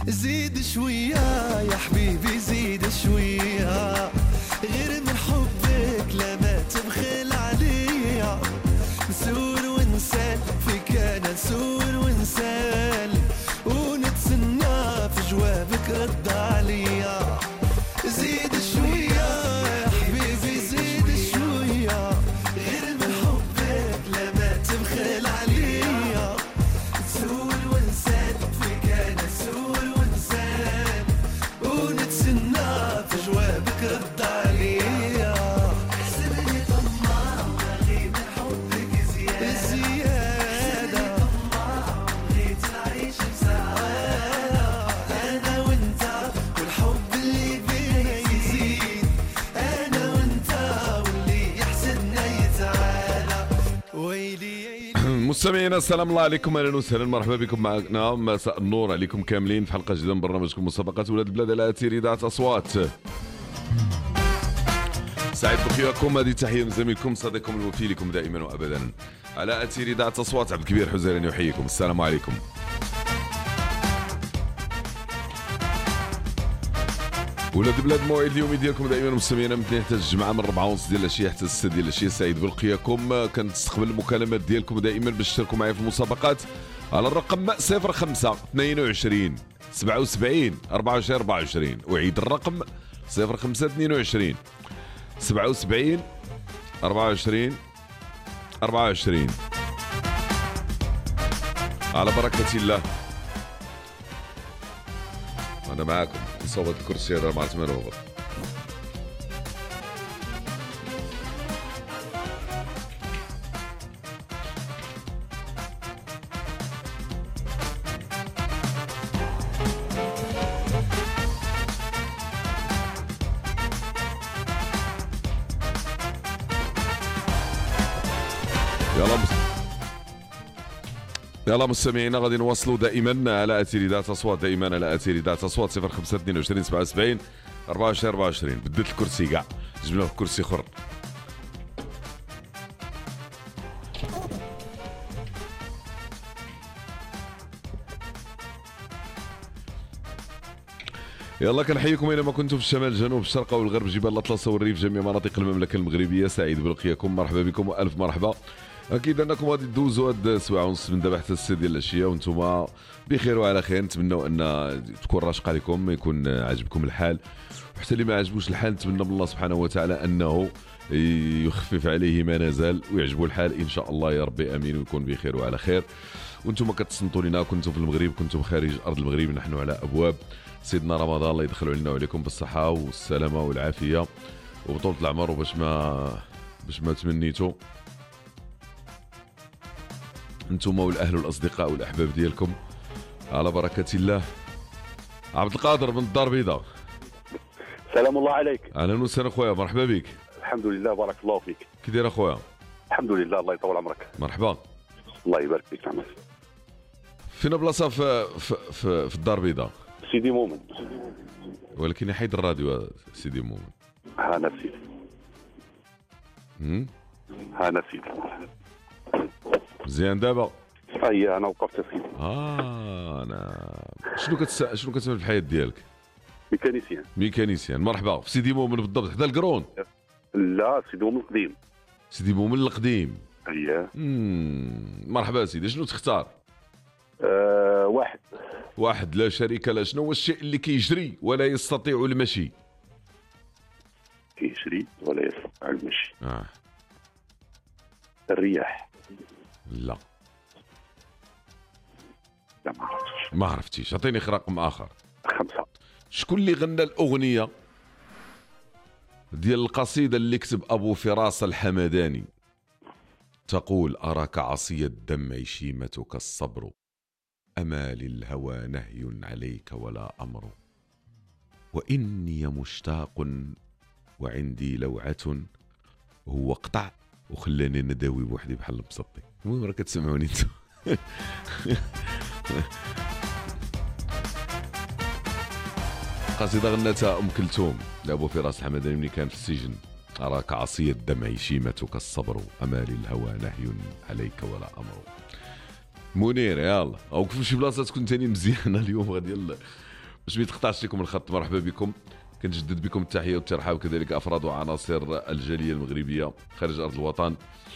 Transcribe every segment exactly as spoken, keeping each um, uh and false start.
زيد شوية يا حبيبي زيد شوية، غير من حبك لما تبخل عليا. نسول ونسال فيك انا نسول ونسال، ونتسنى في جوابك رد عليا. زيد شوية يا حبيبي زيد شوية، غير من حبك لما تبخل عليا. نسول ونسال فيك انا نسول ونسال، ونتسنى في جوابك رد عليا. حسبني طماع وغير من حبك زيادة زيادة، طماع بغيت نعيش بسعادة. أنا وأنت والحب اللي بينا يزيد، أنا وأنت واللي يحسدنا يتعالى. ويلي مستمعينا السلام الله عليكم، اهلا وسهلا، مرحبا بكم معنا، مساء النور عليكم كاملين في حلقه جديده من برنامجكم مسابقات ولاد البلاد على اثير اذاعه اصوات. سعيد بخيركم، هذه تحيه من زميلكم صديقكم الوفي لكم دائما وابدا على اثير اذاعه اصوات. عبد الكبير حزيراني يحييكم، السلام عليكم. ولاد البلاد موعد اليوم ديالكم دائما مستمعينا من اثنين حتى الجمعه، من أربعة ونص ديال العشيه حتى ستة ديال العشيه. سعيد بلقياكم، كنستقبل المكالمات ديالكم دائما باش تشاركوا معايا في المسابقات على الرقم صفر خمسة اثنين وعشرين سبعة وسبعين أربعة وعشرين أربعة وعشرين. أعيد الرقم صفر خمسة اثنين وعشرين سبعة وسبعين أربعة وعشرين أربعة وعشرين. على بركة الله أنا معاكم في صوبة الكرسي هذا مع ثمان وغط. يلا مس... يلا مستمعينا غادي نواصلوا دائما على اثير اذاعه اصوات، دائما على اثير اذاعه اصوات. صفر خمسة اثنين وعشرين سبعة وسبعين أربعة وعشرين أربعة وعشرين. بدلت الكرسي كاع، جبنا في كرسي اخر. يلا كنحييكم اينما كنتم في الشمال الجنوب الشرق او الغرب جبال الاطلس والريف جميع مناطق المملكه المغربيه. سعيد بلقياكم، مرحبا بكم والف مرحبا. اكيد انكم غادي تدوزوا هاد السوايع ونص من دابا حتى الستة ديال العشيه وانتم بخير وعلى خير. نتمنوا ان تكون راشقه عليكم، يكون عاجبكم الحال، وحتى اللي ما عجبوش الحال نتمنى من الله سبحانه وتعالى انه يخفف عليه ما نزال ويعجبه الحال ان شاء الله يا ربي امين، ويكون بخير وعلى خير. وانتم كتصنتوا لنا، كنتم في المغرب كنتم خارج ارض المغرب، نحن على ابواب سيدنا رمضان، الله يدخلوا علينا وعليكم بالصحه والسلامه والعافيه وبطولة العمر، وباش ما باش ما تمنيتوا انتم والاهل والاصدقاء والاحباب ديالكم على بركه الله. عبد القادر من الدار البيضاء، سلام الله عليك. اهلا وسهلا خويا، مرحبا بك. الحمد لله بارك الله فيك. كي داير اخويا؟ الحمد لله الله يطول عمرك. مرحبا، الله يبارك فيك. نعم. فينا بلاصه في في في, في الدار البيضاء؟ سيدي مؤمن. ولكن يحيد الراديو سيدي مؤمن. ها انا سيدي. امم ها انا سيدي. مزيان دابا؟ اي انا وقفت سيدي. اه انا شنو كتس... شنو كتعمل في الحياه ديالك؟ ميكانيسيان. ميكانيسيان، مرحبا. في سيدي مؤمن بالضبط حدا القرون؟ لا سيدي مؤمن القديم. سيدي مؤمن القديم. اييه. امم مرحبا سيدي، شنو تختار؟ أه واحد. واحد لا شريك له. شنو هو الشيء اللي كيجري ولا يستطيع المشي؟ كيجري ولا يستطيع المشي. اه الرياح. لا لا ما عرفتش. ما عرفتيش، عطيني رقم اخر. خمسة. شكون اللي غنى الاغنيه ديال القصيده اللي كتب ابو فراس الحمداني تقول اراك عصي الدم شيمتك الصبر، أما للهوى نهي عليك ولا أمر، وإني مشتاق وعندي لوعة، هو قطع وخلاني نداوي بوحدي بحال المسطي. المهم راه كتسمعوني انتم. قصيدة غنتها أم كلثوم لأبو فراس الحمداني ملي كان في السجن. أراك عصي الدمع شيمتك الصبر، أما للهوى نهي عليك ولا أمر. منير يلا اوقف شي بلاصه تكون ثاني مزيانه اليوم غادي. يلا باش ما يتقطعش لكم الخط. مرحبا بكم، كنجدد بكم التحيه والترحاب كذلك افراد وعناصر الجاليه المغربيه خارج ارض الوطن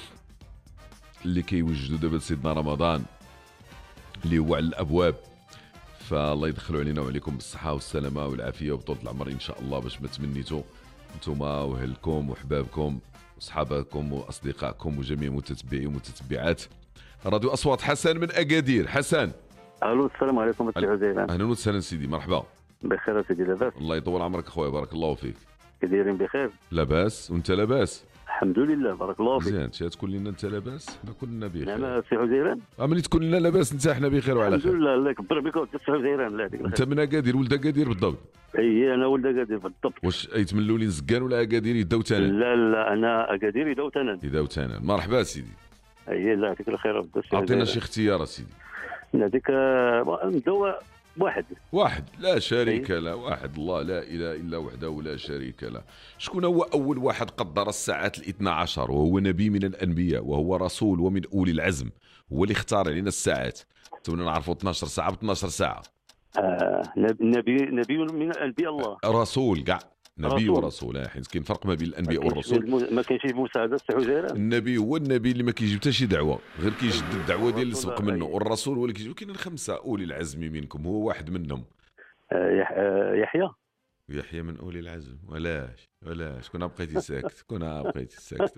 اللي كيوجدوا دابا سيدنا رمضان اللي هو على الابواب. فالله يدخلوا علينا وعليكم بالصحه والسلامه والعافيه وبطول العمر ان شاء الله، باش ما تمنيتوا انتوما واهلكم وحبابكم وصحابكم واصدقائكم وجميع متتبعي ومتتبعات راديو اصوات. حسن من اكادير. حسن الو السلام عليكم السي عزيزان. اهلا وسهلا سيدي، مرحبا. بخير سيدي لاباس؟ الله يطول عمرك اخويا، بارك الله فيك. كدايرين بخير؟ لاباس وانت لاباس؟ الحمد لله بارك الله فيك. مزيان، شي تقول لنا انت لاباس؟ حنا كلنا بخير. نعم سي عزيزان. ملي تكون لنا لاباس انت حنا بخير وعلى الحمد خير. لله الله يكبر بك وانت سي عزيزان. لا هذيك انت من اكادير، ولد اكادير بالضبط؟ اي انا ولد اكادير بالضبط. واش ايت من الاولين زكان ولا اكادير يداو تانان؟ لا لا انا اكادير يداو تنان. يداو تانان. مرحبا سيدي. اي لا يعطيك الخير. اعطينا شي اختيار سيدي. هذيك نبداو واحد واحد لا شريك له، واحد الله لا اله الا وحده لا شريك له. شكون هو اول واحد قدر الساعات الاثنى عشر وهو نبي من الانبياء وهو رسول ومن اولي العزم، هو اللي اختار علينا الساعات. تونا نعرفوا اثنى عشر ساعه ب اثنى عشر ساعه. آه نبي نبي من انبياء الله. رسول كاع نبي رسول. ورسول، آه، حيت كاين فرق ما بين الانبياء والرسول. ما كاينش مساعده سي عزيران. النبي هو النبي اللي ما كيجيب حتى شي دعوه، غير كيجدد الدعوه ديال اللي الرسول سبق منه، أي. والرسول هو اللي كيجيب. كاين خمسه اولي العزم منكم، هو واحد منهم. آه يح- آه، يحيى. يحيى من اولي العزم؟ ولاش ولاش كنا بقيتي ساكت، كنا بقيتي ساكت.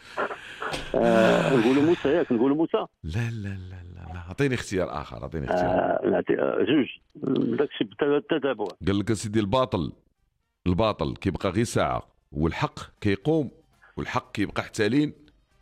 آه، نقولوا موسى ياك نقولوا موسى. لا لا لا لا لا، اعطيني اختيار اخر، اعطيني اختيار. آه، نعطي آه، جوج داكشي بالتتابع. قال لك سيدي الباطل، الباطل كيبقى غير ساعه والحق كيقوم، والحق كيبقى حتى لين.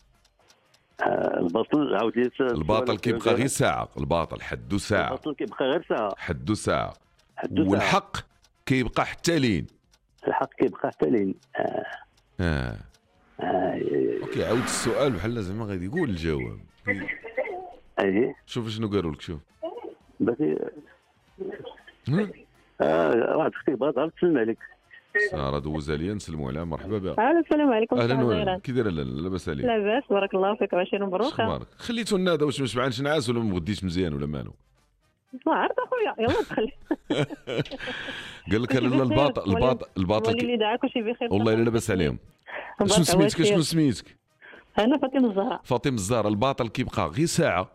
آه، الباطل عاود لي السؤال. الباطل كيبقى غير ساعه، الباطل حدو ساعه، الباطل كيبقى غير ساعه. حدو ساعه، حدو ساعة. والحق كيبقى حتى لين. الحق كيبقى حتى لين. آه. اه آه. اوكي، عاود السؤال بحال زعما غادي يقول الجواب. ايه شوف شنو قالوا لك، شوف. باقي ها؟ آه، واحد اختي بغات غير تسلم عليك. ساره دوز عليا، نسلموا عليها. مرحبا بها. الو السلام عليكم. اهلا أستاذ وسهلا، زيران. كي دايره لاله؟ لاباس عليك؟ لاباس بارك الله فيك. وعشرين مبروك. اخبارك؟ خليتو النادا واش ما شبعانش نعاس ولا ما غديش مزيان ولا مالو؟ ما عرفت اخويا، يلا دخل. قال لك لا الباطل الباطل الباطل اللي كي... دعاك وشي بخير. والله الا لاباس عليهم. بارك شنو الله سميتك؟ فيك. شنو سميتك؟ انا فاطمه الزهراء. فاطمه الزهراء. الباطل كيبقى غير ساعه.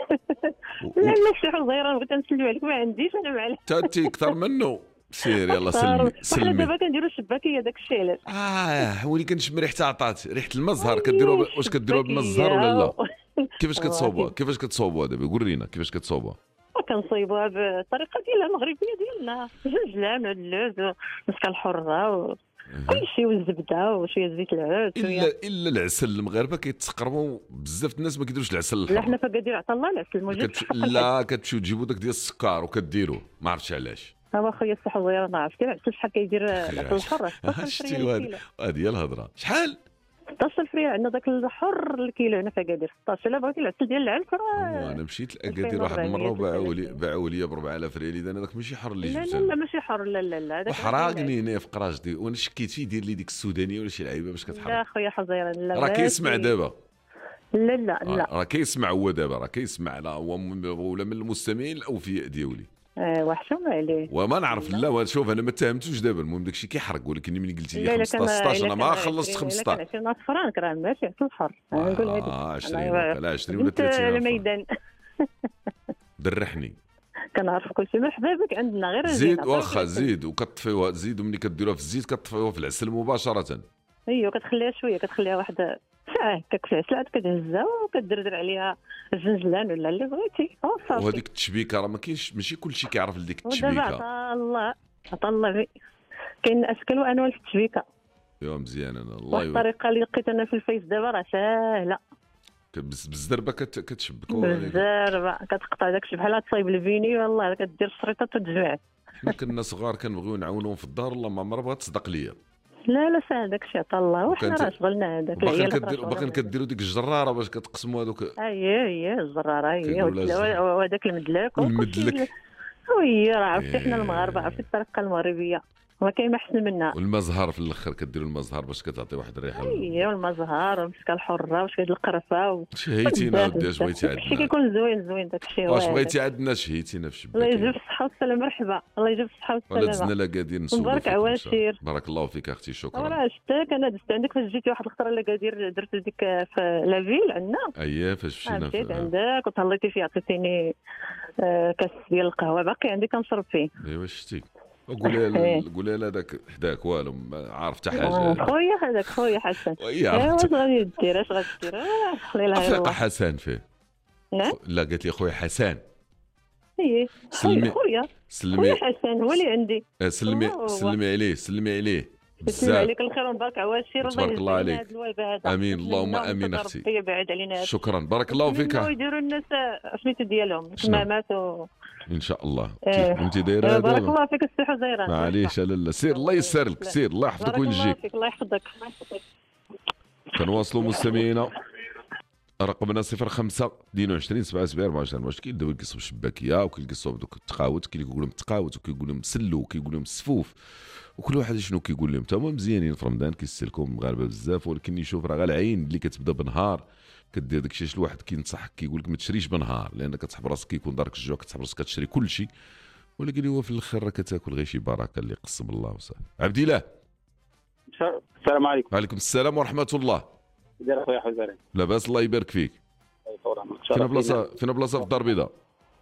لا لا شي حزيره بغيت نسلم عليك ما عنديش انا معليش. تاتي اكثر منه. سير يلا سلمي وحنا سلمي. دابا كنديروا الشباكيه داك الشيء علاش. اه ولي كنشم ريحه عطات، ريحه المزهر. كديروها ب... واش كديروها بالمزهر ولا لا؟ كيفاش كتصوبوها؟ كيفاش كتصوبوها دابا؟ قول لينا كيفاش كتصوبوها. كنصايبوها بالطريقه ديالها المغربيه ديالنا، زنجلان واللوز ومسكه الحره و كل شيء، والزبده وشويه زيت العود. الا الا العسل. المغاربه كيتقربوا بزاف الناس ما كيديروش العسل لا الحر. حنا فكادير عطا الله العسل موجود. كتش... لا كتمشيو تجيبوا داك ديال السكر وكديروه، ما عرفتش علاش. هو خويا الصح وزير ما عرفتش العسل شحال كيدير العسل الحر. شتي هذه هي الهضره. شحال؟ ستة عشر ريال عندنا داك الحر الكيلو هنا في اكادير. ستة عشر. الا بغيتي العسل ديال العلف راه. انا مشيت لاكادير واحد المره وباعوا لي باعوا لي ب أربعة آلاف ريال. انا داك ماشي حر اللي لا جبت لا انا. لا ماشي حر. لا لا لا هذاك وحراقني هنا في قراجتي، وانا شكيت فيه يدير لي ديك السودانيه ولا شي لعيبه باش لا كتحرق. خويا حزيره لا. راه كيسمع دابا. لا لا آه، لا. راه كيسمع هو دابا، راه كيسمع. لا هو من- ولا من المستمعين الاوفياء ديالي. آه وحشوم عليه. وما نعرف. لا شوف انا ما اتهمتوش دابا. المهم داك الشيء كيحرق، ولكن ملي قلتي لا لي لا خمسطاش ستطاش انا ما خلصت خمسطاش. خمسطاش. عشرين فرانك راه ماشي عسل حر. انا نقول هذيك. اه عشرين أنا ولا عشرين ولا بنت ثلاثين ألف. الميدان. درحني. كنعرف كل شيء. مرحبا بك عندنا غير زيد الزينة. واخا زيد وكتطفيوها. زيد وملي كديروها في الزيت كتطفيوها في العسل مباشره. ايوا كتخليها شويه، كتخليها واحد ساعه هكاك في العسل، عاد كتهزها وكدردر عليها الزنجلان ولا اللي بغيتي. اه صافي. وهذيك التشبيكه راه ما كاينش، ماشي كلشي كيعرف ديك ودابا التشبيكه. عطا الله عطا الله بي. كاين اشكال وانواع في التشبيكه. يا مزيان انا الله واحد يوفقك. الطريقه اللي لقيت انا في الفيس دابا راه ساهله بز- بالزربه كت- كتشبك. بزاف. كتقطع داكشي بحال تصايب الفيني والله كدير الشريطه وتجمع. حنا كنا صغار كنبغيو نعاونوهم في الدار. الله ما عمرها بغات تصدق ليا. لا لا ساهل داكشي عطا الله. وحنا وكانت- راه شغلنا هذاك باقي العيال كديروا باقي كديروا ديك الجراره باش كتقسموا هذوك اي اي الزراره اي كيقولوا لها وهذاك المدلك وكلشي. المدلك. وي راه عرفتي إيه. حنا المغاربه عرفتي الطريقه المغربيه. ما كاين ما احسن منها. والمزهر في الاخر كديروا المزهر باش كتعطي واحد الريحه. ايوا المزهر والمسكه الحره وشويه القرفه و... شهيتينا ودي اش بغيتي داكشي عندنا. كيكون زوين زوين داكشي. واش بغيتي عندنا شهيتينا في الله يجيب الشباك. الصحه والسلامه. مرحبا الله يجيب الصحه ولا والسلامه. دزنا لاكادير نسولو مبارك فيك إن شاء الله. عواشير. بارك الله فيك اختي شكرا. راه شتاك انا دزت عندك فاش جيتي واحد الخطره لاكادير درت ديك في لافيل عندنا. اييه فاش مشينا مشيت في عندك وتهليتي فيه عطيتيني آه، كاس ديال القهوه باقي عندي كنشرب فيه. ايوا شتي قولي قولي لا داك حداك والو ما عارف حتى آه، حاجه. خويا هذاك خويا حسن. وهي ايوا عرفت. اش غادي دير اش غادي دير آه، خلي لها افيق الله. حسن فيه. نعم لا قالت لي خويا حسن. ايه سلمي- خويا خويا سلمي خويا حسن هو اللي عندي. آه، سلمي هو هو. سلمي عليه سلمي عليه بسم بزاف. عليك الخير ومبارك عواشير. تبارك الله يجزينا عليك. هذا الوباء هذا. آمين، اللهم نتمنى آمين ونتقرب أختي. فيه بعيد علينا هذا. شكرا بارك الله فيك. نتمنوا يديروا الناس سميتو ديالهم كمامات و ان شاء الله. إيه. كيف انت دايره آه، بارك دابا؟ الله فيك السي حزيران. معليش لالا سير الله يسر لك سير الله يحفظك بارك الله وينجيك. فيك الله يحفظك. كنواصلوا مستمعينا رقمنا صفر خمسة اثنين وعشرين سبعة وسبعين أربعة وعشرين. واش كاين دابا كيصوب الشباكيه وكيلقصوا بدوك التقاوت، كاين اللي كيقول لهم التقاوت وكيقول لهم مسلو وكيقول لهم السفوف وكل واحد شنو كيقول لهم. تما مزيانين في رمضان كيستهلكوا المغاربه بزاف، ولكن يشوف راه غير العين اللي كتبدا بنهار كدير داكشي. شي الواحد كينصحك كيقول لك ما تشريش بنهار لان كتحب راسك كيكون دارك الجوع كتحب راسك كتشري كل شيء، ولكن هو في الاخر راه كتاكل غير شي بركه اللي قسم الله وصافي. عبد الله السلام عليكم. وعليكم السلام ورحمه الله. دير اخويا حزيران. لاباس الله يبارك فيك. فين بلاصه فين بلاصه في الدار البيضاء؟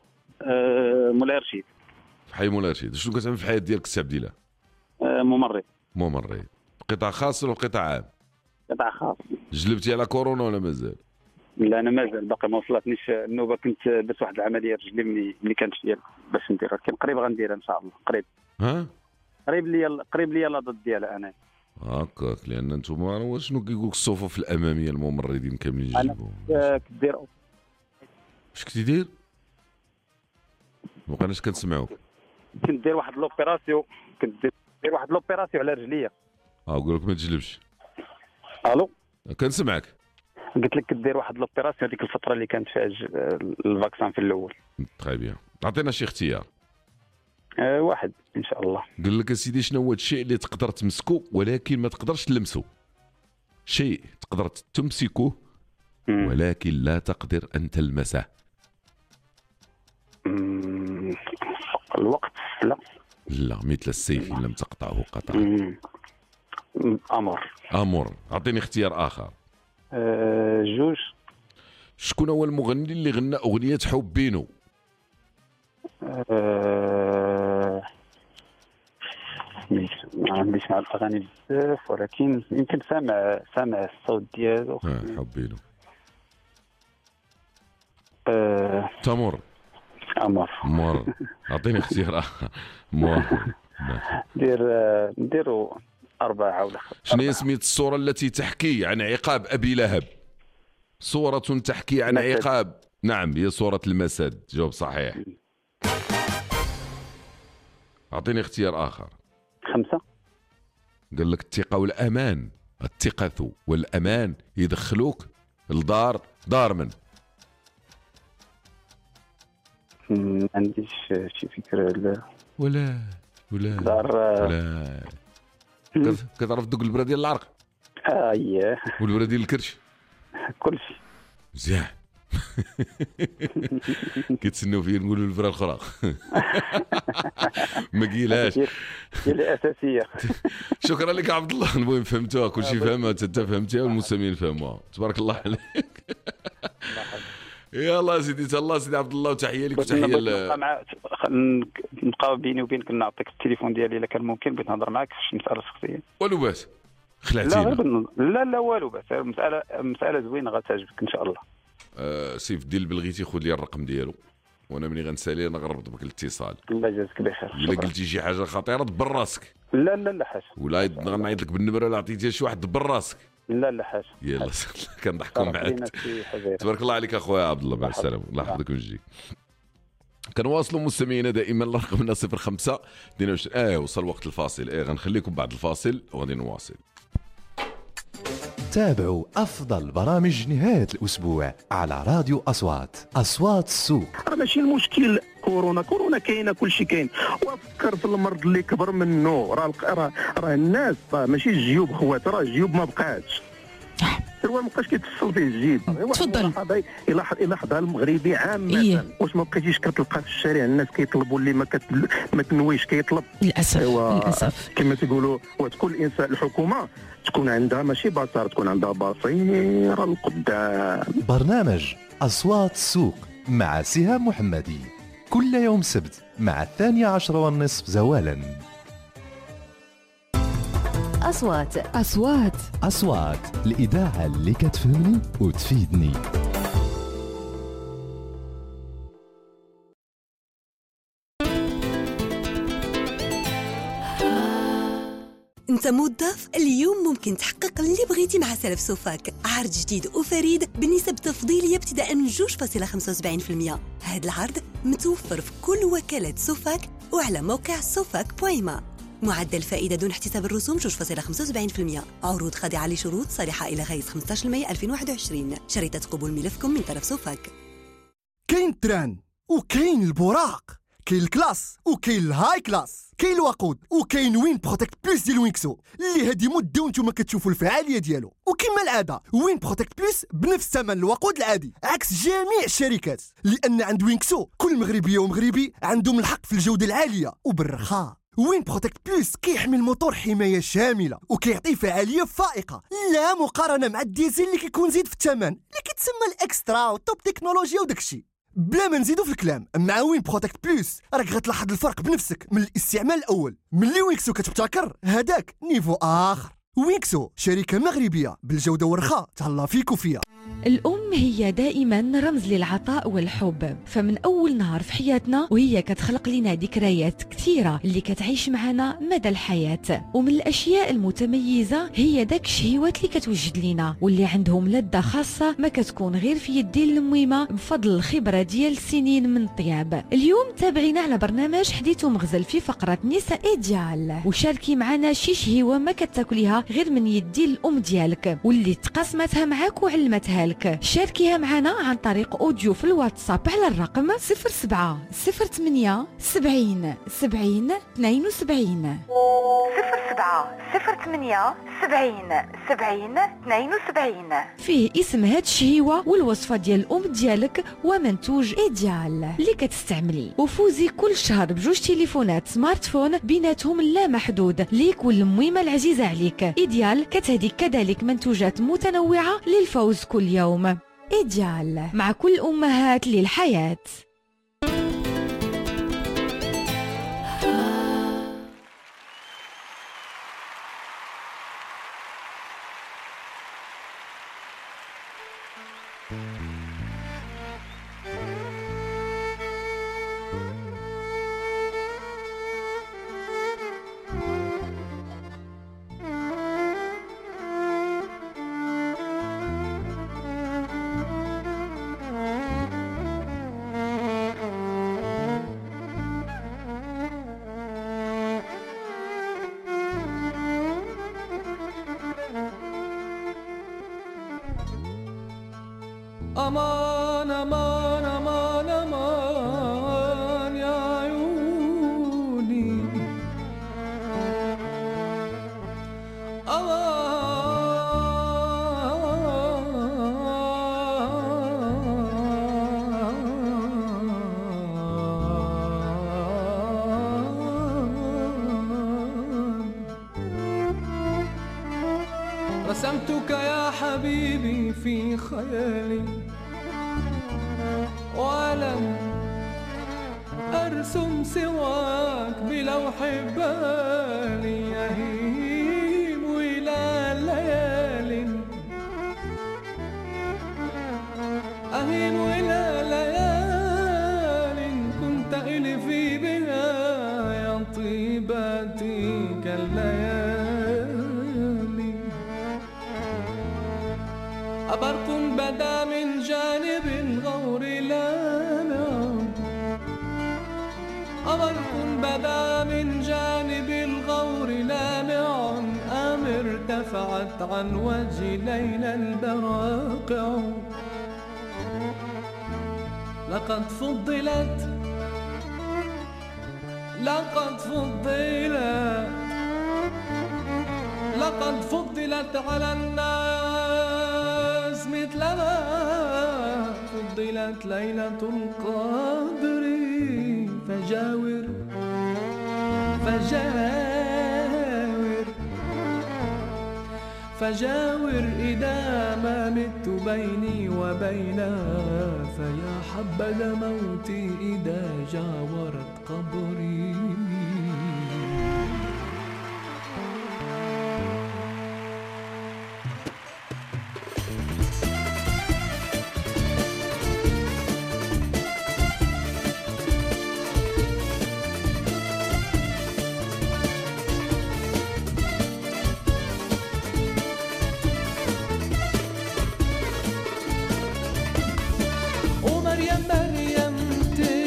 أه مولاي رشيد. في حي مولاي رشيد. شنو كتعمل في الحياه ديالك السي عبد الله؟ أه ممرض. ممرض. قطاع خاص ولا قطاع عام؟ قطاع خاص. جلبتي على كورونا ولا مازال؟ لا انا مازال باقي ما وصلتنيش النوبه. كنت درت واحد العمليه رجلي ملي ملي كانت ديال باش نديرها، كان قريب غنديرها ان شاء الله. قريب ها؟ قريب ليا قريب ليا لا ضد ديالها انا. هكاك لان انتم شنو كيقول لك الصفوف الاماميه الممرضين كاملين أنا يجيبوا. أه كدير اش كنتي داير؟ ما بقيناش كنسمعوك. كنت داير واحد لوبيراسيون كنت داير واحد لوبيراسيون على رجليا. اه نقول لك ما تجلبش. الو كنسمعك. قلت لك كنت داير واحد لوبيراسيون ديك الفتره اللي كانت فيها الج- الفاكسان في الاول. طيب بيان عطينا شي اختيار. أه واحد ان شاء الله. قال لك اسيدي شنو هو الشيء اللي تقدر تمسكه ولكن ما تقدرش تلمسه؟ شيء تقدر تمسكه مم. ولكن لا تقدر ان تلمسه. مم. الوقت لا. لا مثل السيف ان لم تقطعه قطع. مم. امر. امر. اعطيني اختيار اخر. أه جوج. شكون هو المغني اللي غنى اغنيه حبينو؟ أه... ما عنديش مع الاغاني بزاف ولكن يمكن سامع سامع الصوت ديالو. اه حبينو. أه... تمر. امر. مر. اعطيني اختيار اخر. مر. دير نديروا أربعة ولا خمسة. شنو هي سميت الصورة التي تحكي عن عقاب أبي لهب؟ صورة تحكي عن مسد. عقاب. نعم هي صورة المسد. جواب صحيح. أعطيني اختيار آخر. خمسة. قال لك الثقة والأمان. الثقة والأمان يدخلوك لدار دار من؟ ما عنديش شي فكرة. لا ولا ولا دار. ولا كت- كتعرف دوك البرا ديال العرق آه اييه والبرا ديال الكرش كل شيء مزيان. كيتسناو فيا نقولوا البرا الاخرى. ما قيلهاش. هي الأساسية. شكرا لك عبد الله. المهم فهمتوها كل شيء فهمها انت فهمتها والمستمعين فهموها. تبارك الله عليك. يلا سيدي تهلا سيدي عبد الله وتحيه لك وتحيه بغيت ل... نبقى مع نبقى بيني وبينك نعطيك التليفون ديالي الا كان ممكن. بغيت نهضر معك في شي مسألة شخصية. والو باس لا خلعتينا. غير بالنظر. لا لا والو بس مسألة مسألة زوينة غتعجبك ان شاء الله. آه سيف ديال بلغيتي خذ لي الرقم ديالو وانا ملي غنسالي انا غنربط بك الاتصال. الله يجازيك بخير. الا شكراً. قلتي شي حاجه خطيره دبر راسك. لا لا لا حاجة. ولا يد- غنعيط لك بالنمره ولا عطيتيها شي واحد دبر راسك. لا لا حاجة. يلا كنضحكوا شرف لينا معاك. في حزيرة. تبارك الله عليك اخويا عبد الله. مع السلامه الله يحفظك ويجزيك. كنواصلوا مستمعينا دائما رقمنا صفر خمسة اثنين وعشرين. اه وصل وقت الفاصل. اه غنخليكم بعد الفاصل وغادي نواصل. تابعوا أفضل برامج نهاية الأسبوع على راديو أصوات. أصوات السوق. ماشي المشكل كورونا كورونا كاينه كلشي كاين. وفكر في المرض اللي كبر منه، راه راه راه الناس راه ماشي الجيوب خوات، راه الجيوب ما بقاتش، هو ما بقاش كيتفصل فيه الجيب. تفضل. يلاحظ يلاحظها المغربي عامه. إيه؟ واش ما بقيتيش كتلقى في الشارع الناس كيطلبوا اللي ما كتل... ما تنويش كيطلب؟ للاسف إيوا للاسف كما تقولوا وتكون الانسان الحكومه تكون عندها ماشي بصر، تكون عندها بصيره القدام. برنامج أصوات السوق مع سهام محمدي كل يوم سبت مع الثانية عشر والنصف زوالا. أصوات أصوات أصوات الإذاعة اللي كتفهمني وتفيدني. انت موظف اليوم ممكن تحقق اللي بغيتي مع سلف سوفاك. عرض جديد وفريد بنسب تفضيليه ابتداء من اثنين فاصلة خمسة وسبعين بالمئة. هذا العرض متوفر في كل وكالات سوفاك وعلى موقع سوفاك بويما. معدل فائده دون احتساب الرسوم اثنين فاصلة خمسة وسبعين بالمئة. عروض خاضعه لشروط صالحه الى غايه خمسة عشر مايو ألفين وواحد وعشرين. شريطه قبول ملفكم من طرف سوفاك. كاين التران وكاين البراق، كاين الكلاس وكاين الهاي كلاس، كاين الوقود وكاين وين بروتكت بلس ديال وينكسو اللي هادي مده وانتم كتشوفوا الفعاليه ديالو. وكما العاده وين بروتكت بلس بنفس ثمن الوقود العادي عكس جميع الشركات، لان عند وينكسو كل مغربيه ومغربي عندهم الحق في الجوده العاليه وبالرخاء. وين بروتكت بلس كيحمي الموتور حمايه شامله وكيعطي فعاليه فائقه لا مقارنه مع الديزل اللي كيكون زيد في الثمن اللي كيتسمى الاكسترا والتوب تكنولوجيا وداكشي. بلا ما نزيدو في الكلام، مع وين بروتكت بلس راك غتلاحظ الفرق بنفسك من الاستعمال الاول. ملي وينكسو كتبتكر هذاك نيفو اخر. وينكسو شركه مغربيه بالجوده والرخاء تهلا فيك وفيا. الأم هي دائما رمز للعطاء والحب، فمن أول نهار في حياتنا وهي كتخلق لنا ذكريات كثيرة اللي كتعيش معنا مدى الحياة. ومن الأشياء المتميزة هي داك الشهيوات اللي كتوجد لنا واللي عندهم لذة خاصة ما كتكون غير في يدين الميمة بفضل الخبرة ديال سنين من الطياب. اليوم تابعينا على برنامج حديث ومغزل في فقرة نساء إيديال، وشاركي معنا شي شهيوة ما كتاكليها غير من يدي الأم ديالك واللي تقاسمتها معاك وعلمتها لك. شاركيها معنا عن طريق اوديو في الواتساب على الرقم صفر سبعة صفر ثمانية سبعين سبعين اثنين وسبعين صفر سبعة صفر ثمانية سبعين سبعين اثنين وسبعين. فيه اسم هاد الشهيوة والوصفة ديال الأم ديالك ومنتوج إيديال اللي كتستعملي، وفوزي كل شهر بجوج تليفونات سمارت فون بيناتهم لا محدود ليك والميمة العزيزة عليك. إيديال كتهديك كذلك منتوجات متنوعة للفوز كل يوم. إيديال مع كل أمهات للحياة. أمان أمان أمان أمان يا عيوني رسمتك يا حبيبي في خيالي ولم أرسم سواك بلوح بالي. يهيم إلى ليال أهيم إلى ليال كنت إلفي بها يا طيبتي كالليالي. أبرق بدا من جانب الغور لامع أبرق بدا من جانب الغور لامع أم ارتفعت عن وجه ليلى البراقع. لقد فضلت لقد فضلت لقد فضلت على الناس مثلما فضلت ليلة القدر فجاور فجاور فجاور إذا ما مت بيني وبينها فيا حبذا موتي إذا جاورت قبري. ومريم مريمتي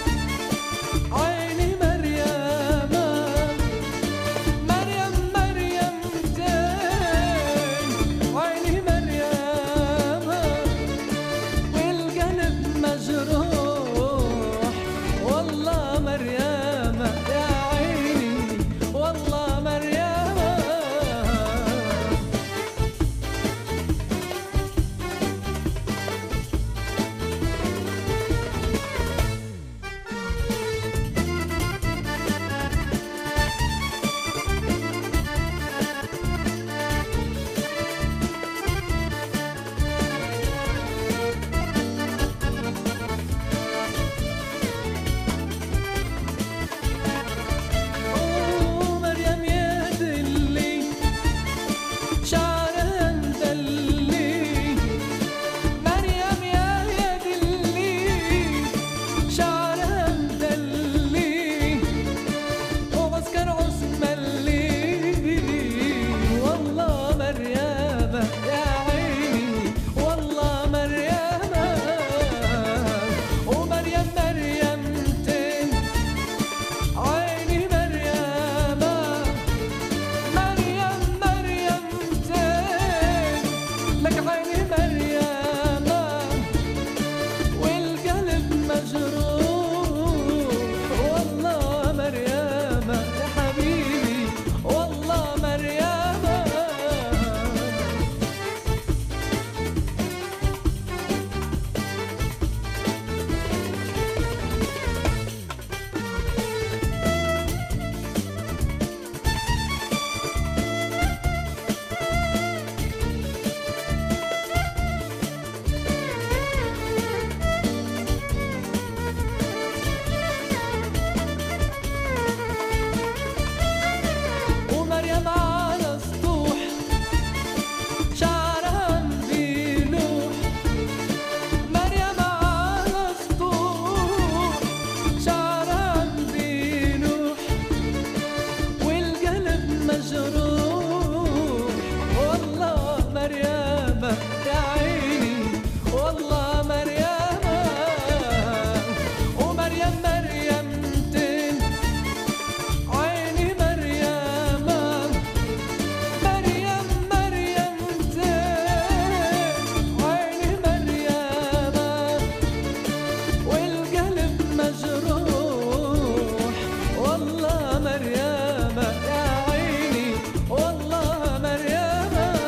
عيني مريمة مريم مريمتي عيني مريمة والقلب مجروح والله مريمة يا عيني والله مريمة. ومريم يا دلي شعرها مدلي مريم يا يا دلي شعرها مدلي وعسكر عثملي والله مريم يا عيني والله مريم. ومريم مريمتي عيني مريمة مريم مريمتي لك عيني مريمة والقلب مجروح والله مريمة يا حبيبي والله مريمة. ومريم على سطوح شعرها مبيلوح مريم على سطوح شعرها مبيلوح والقلب مجروح والله مريم يا عيني والله مريم. ومريم مريمتي عيني مريمة مريم مريمتي عيني مريمة والقلب مجروح والله مريم يا عيني والله مريم.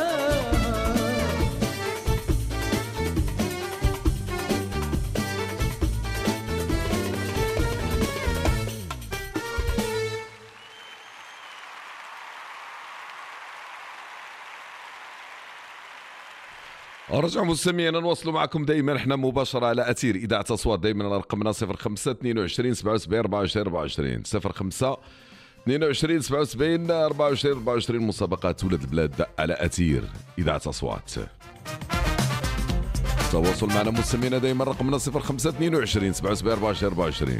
رجع مستمعينا نواصلوا معكم دائما احنا مباشره على اثير اذاعه اصوات. دائما رقمنا صفر خمسة اثنين وعشرين سبعة وسبعين أربعة وعشرين أربعة وعشرين صفر خمسة اثنين وعشرين سبعة وسبعين أربعة وعشرين أربعة وعشرين. مسابقات ولاد البلاد على اثير اذاعه اصوات. تواصل معنا مستمعينا دائما رقمنا صفر خمسة اثنين وعشرين سبعة وسبعين أربعة وعشرين أربعة وعشرين.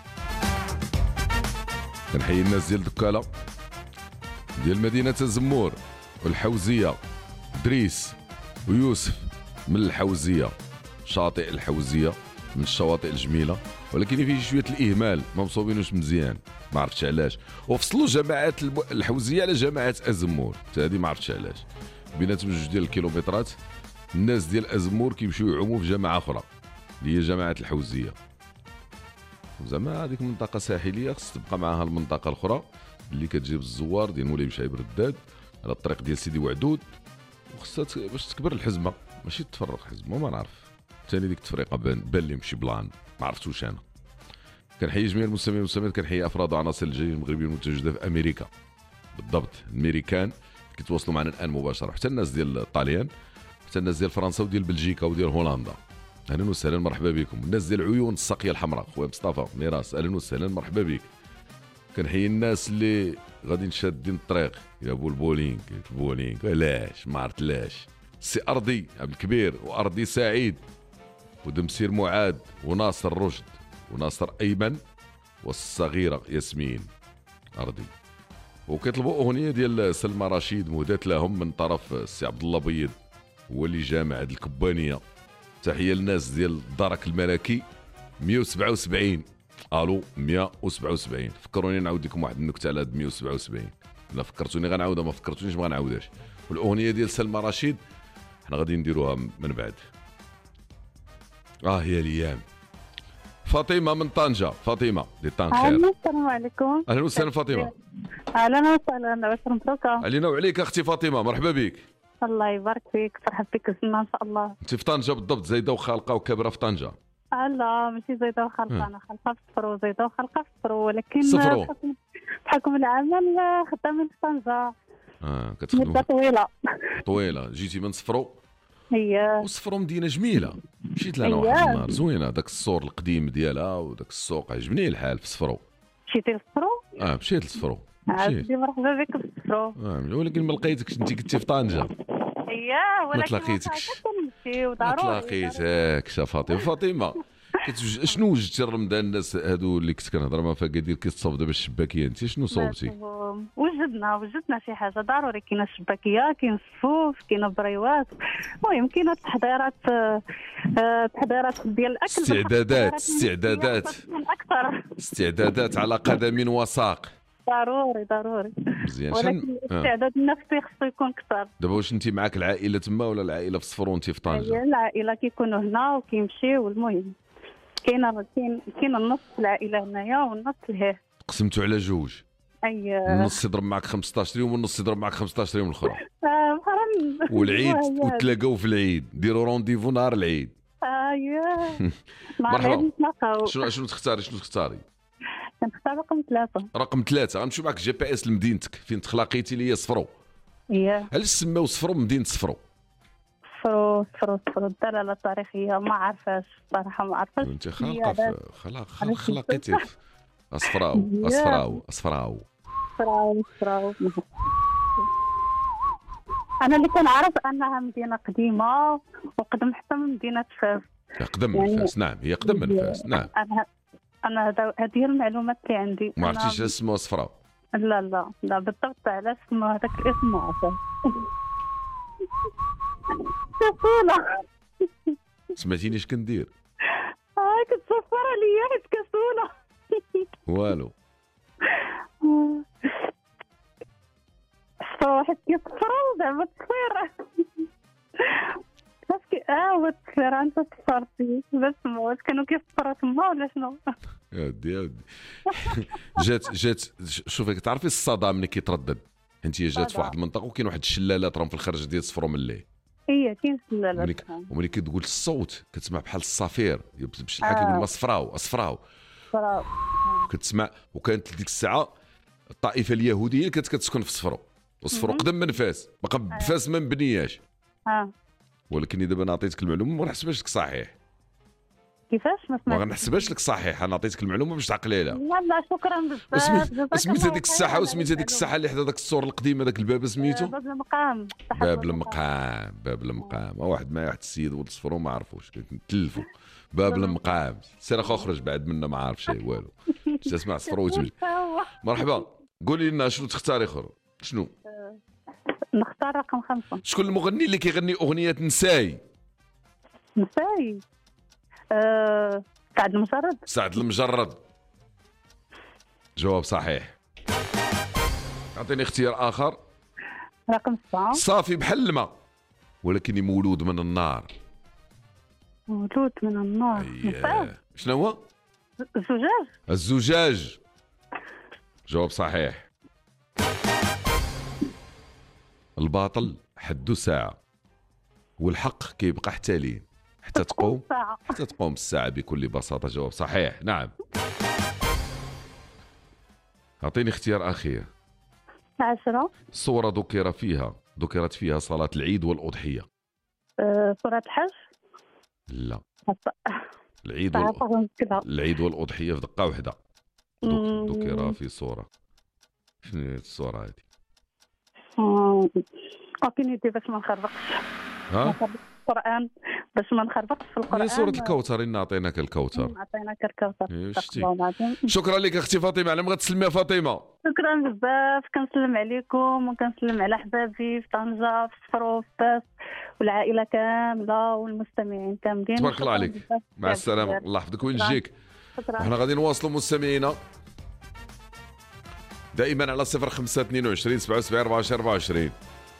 كنحيي الناس ديال دكاله ديال مدينه الزمور والحوزيه دريس ويوسف من الحوزيه شاطئ الحوزيه من الشواطئ الجميله ولكن فيه شويه الاهمال ما مصوبينوش مزيان ما عرفتش علاش. وفصلوا جماعات الحوزيه على جماعه ازمور هذه ما عرفتش علاش بيناتهم جوج ديال الكيلومترات. الناس ديال ازمور كيمشيو يعوموا في جماعه اخرى اللي هي جماعه الحوزيه. زعما هذيك منطقه ساحليه خص تبقى معها المنطقه الاخرى اللي كتجيب الزوار ديال مولاي بشعيب رداد على الطريق ديال سيدي وعدود، وخصها باش تكبر الحزمه ماشي تفرق حزمه. ما نعرف ثاني ديك التفريقه بان بان لي مشي بلان ما عرفتوش انا. كنحيي جميع المستمعين والمستمعات، كنحيي افراد وعناصر الجيش المغربي المتواجده في امريكا، بالضبط الميريكان كيتواصلوا معنا الان مباشره، حتى الناس ديال الطاليان، حتى الناس ديال فرنسا وديال بلجيكا وديال هولندا. اهلا وسهلا مرحبا بكم. الناس ديال عيون الساقيه الحمراء خويا مصطفى ميراس اهلا وسهلا مرحبا بك. كنحيي الناس اللي غاديين شادين الطريق يا بو البولينغ البولينغ علاش ما عرفت لاش. سي ارضي عبد الكبير وارضي سعيد ودمسير معاد وناصر رشد وناصر ايمن والصغيره ياسمين ارضي. وكيطلبوا اغنيه ديال سلمى رشيد مهدات لهم من طرف السي عبد الله بيض هو اللي جامع هذه الكبانيه. تحيه للناس ديال الدرك الملكي مية وسبعة وسبعين. الو مية وسبعة وسبعين. فكروني نعاود لكم واحد النكته على هاد مية وسبعة وسبعين. لا فكرتوني غنعاودها ما فكرتونيش ما غنعاودهاش. والاغنيه ديال سلمى رشيد حنا غادي نديروها من بعد. اه هي الايام. فاطمه من طنجه. فاطمه دي طنجه خير. السلام عليكم. اهلا وسهلا فاطمه. اهلا وسهلا باش مبروكه علينا وعليك اختي فاطمه مرحبا بك. الله يبارك فيك فرحت بك السنه ان شاء الله. انت في طنجه بالضبط زايده وخالقه وكابره في طنجه؟ لا ماشي زايده وخالقه انا خالقه في صفرو زايده وخالقه في صفرو ولكن صفرو بحكم العمل خدامين في طنجه. اه كتخدموا مده طويله طويله. جيتي من صفرو؟ هي وصفرو مدينه جميله مشيت لها واحد النهار زوينه داك السور القديم ديالها وداك السوق عجبني الحال في صفرو. مشيتي لصفرو؟ اه مشيت لصفرو. عزيزي مرحبا بك في صفرو. اه ولكن ما لقيتكش انت كنتي في طنجه. اييه ولكن ما تلاقيتكش كنمشيو ما ضروري تلاقيتكش يا فاطمه. فاطمه كتوج... شنو وجدتي رمضان الناس هادو اللي كنت كنهضر معاهم فقادير كيتصاوب دابا الشباكيه انت شنو صوبتي؟ وجدنا وجدنا شي حاجه ضروري. كاينه الشباكيه كاين الصفوف كاينه بريوات المهم كاينه التحضيرات التحضيرات ديال الاكل استعدادات استعدادات اكثر استعدادات على قدم وساق. ضروري ضروري مزيان. ولكن الاستعداد النفسي خصو يكون اكثر. دابا واش انت معاك العائله تما ولا العائله في صفر وانت في طنجه؟ العائله كيكونوا هنا وكيمشيو. المهم كاينه كاين كاين النص العائله هنايا والنص لهيه. قسمتوا على جوج؟ اي النص يضرب معك خمسطاش يوم والنص يضرب معك خمسطاش يوم الاخرى. اه حرام. والعيد وتلاقاو في العيد ديروا رونديفو نهار العيد. اييه مرحبا. شنو شنو تختاري شنو تختاري؟ كنختار رقم ثلاثة. رقم ثلاثة غنمشيو معك جي بي اس لمدينتك فين تخلاقيتي اللي هي صفرو. اييه. علاش سماو صفرو مدينة صفرو؟ صفرو صفرو صفرو الدلالة التاريخية ما عرفاش الصراحة ما عرفاش. انت خالقة في خلاق خلقيتي في اصفراو اصفراو اصفراو اصفراو اصفراو. انا اللي كنعرف انها مدينة قديمة وقدم حتى من مدينة فاس. قدم من فاس نعم هي قدم من فاس نعم. انا انا هذه هي المعلومات اللي عندي. ما عرفتيش اسمه صفراو؟ لا لا لا بالضبط علاش سمو هذاك الاسم ما عرفتش. كسولة. سمعتيني اش كندير؟ اه كتصفر عليا حيت كسولة. والو. واحد كيصفروا زعما تصفير. باسكو اه هو التصفير انت تصفرتي بس واش كانوا كيصفروا تما ولا شنو؟ يا ودي يا ودي. جات جات شوفي تعرفي الصدى ملي كيتردد انت جات في واحد المنطقه وكاين واحد الشلالات راهم في الخرج ديال صفرو من الليل. هي كاين شلالات. وملي كتقول الصوت كتسمع بحال الصفير باش الحال كيقول صفراو صفراو صفراو كتسمع. وكانت ديك الساعه الطائفه اليهوديه اللي كانت كتسكن في صفرو وصفرو قدم من فاس باقا فاس ما مبنياش. اه ولكن دابا انا عطيتك المعلومه ما نحسبهاش لك صحيح. كيفاش ما سمعتش؟ ما غنحسبهاش لك صحيح انا عطيتك المعلومه باش تعقلي عليها. لا لا شكرا بزاف. سميت هذيك الساحه وسميت هذيك الساحه اللي حدا داك السور القديم هذاك الباب سميتو باب المقام. باب المقام باب المقام. واحد ما واحد السيد ولد صفرو ما عرفوش كنتلفوا باب المقام. سير اخو خرج بعد منا ما عارف شيء والو. تسمع صفرو وتمشي. مرحبا قولي لنا شنو تختاري اخر شنو؟ نختار رقم خمسة. شكون المغني اللي كيغني اغنيه نساي؟ نساي أه... سعد المجرد. سعد المجرد جواب صحيح. اعطيني اختيار اخر. رقم سبعة. صافي بحال الماء ولكن مولود من النار. مولود من النار. أيه. شنو هو؟ الزجاج. الزجاج جواب صحيح. الباطل حدو ساعة والحق كيبقى حتى لين حتى تقوم ساعة. حتى تقوم الساعة بكل بساطة. جواب صحيح نعم. أعطيني اختيار أخير. عشرة. صورة ذكر فيها ذكرت فيها صلاة العيد والأضحية. أه، صورة الحج. لا أص- العيد صعبة وال... كده. العيد والأضحية في دقة واحدة. مم. ذكر في صورة. شنو هي الصورة هذه؟ مم. أوكي ندي باش ما نخربقش. ما ها؟ نخربقش في القرآن، باش ما نخربقش في القرآن. هي صورة الكوثر. إنا أعطيناك الكوثر. عطيناك الكوثر. إيه، استغفر شتي. الله العظيم. شكرا لك أختي فاطمة. على ما غتسلمي يا فاطمة. شكرا بزاف، كنسلم عليكم وكنسلم على حبابي في طنجة في صفرو في باس والعائلة كاملة والمستمعين كاملين. تبارك الله شكراً عليك. بزاف. مع السلامة. الله يحفظك وينجيك. شكرا. وحنا غادي نواصلوا مستمعينا دائما على صفر خمسة اثنين وعشرين سبعة وسبعين أربعة وعشرين أربعة وعشرين.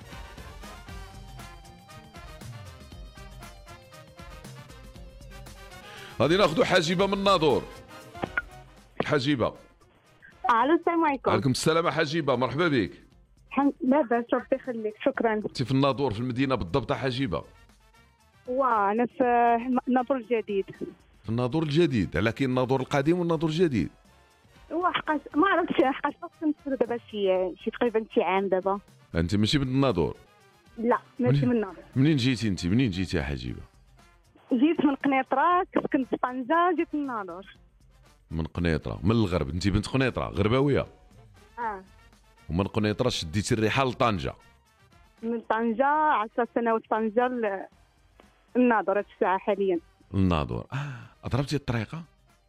غادي ناخذوا حجيبه من الناظور. حجيبه. الو السلام عليكم. عليكم السلام حجيبه، مرحبا بك. الحمد لاباس ربي يخليك. شكرا. انت في الناظور في المدينه بالضبط حجيبه؟ وانا في الناظور الجديد. في الناظور الجديد. على كاين الناظور القديم والناظور الجديد. وحقاش ما عرفتش حقاش كنت دابا شي شي تقريبا شي عام دابا. انت ماشي من الناظور؟ لا ماشي من الناظور. منين جيتي انت؟ منين جيتي يا حجيبه؟ جيت من قنيطره، كنت في طنجه جيت من الناظور. من قنيطره، من الغرب. انت بنت قنيطره غرباويه؟ اه. ومن قنيطره شديتي الرحال لطنجه؟ من طنجه عشر سنوات طنجه ل- الناظور هاد الساعه حاليا. الناظور. اه اضربتي الطريقه؟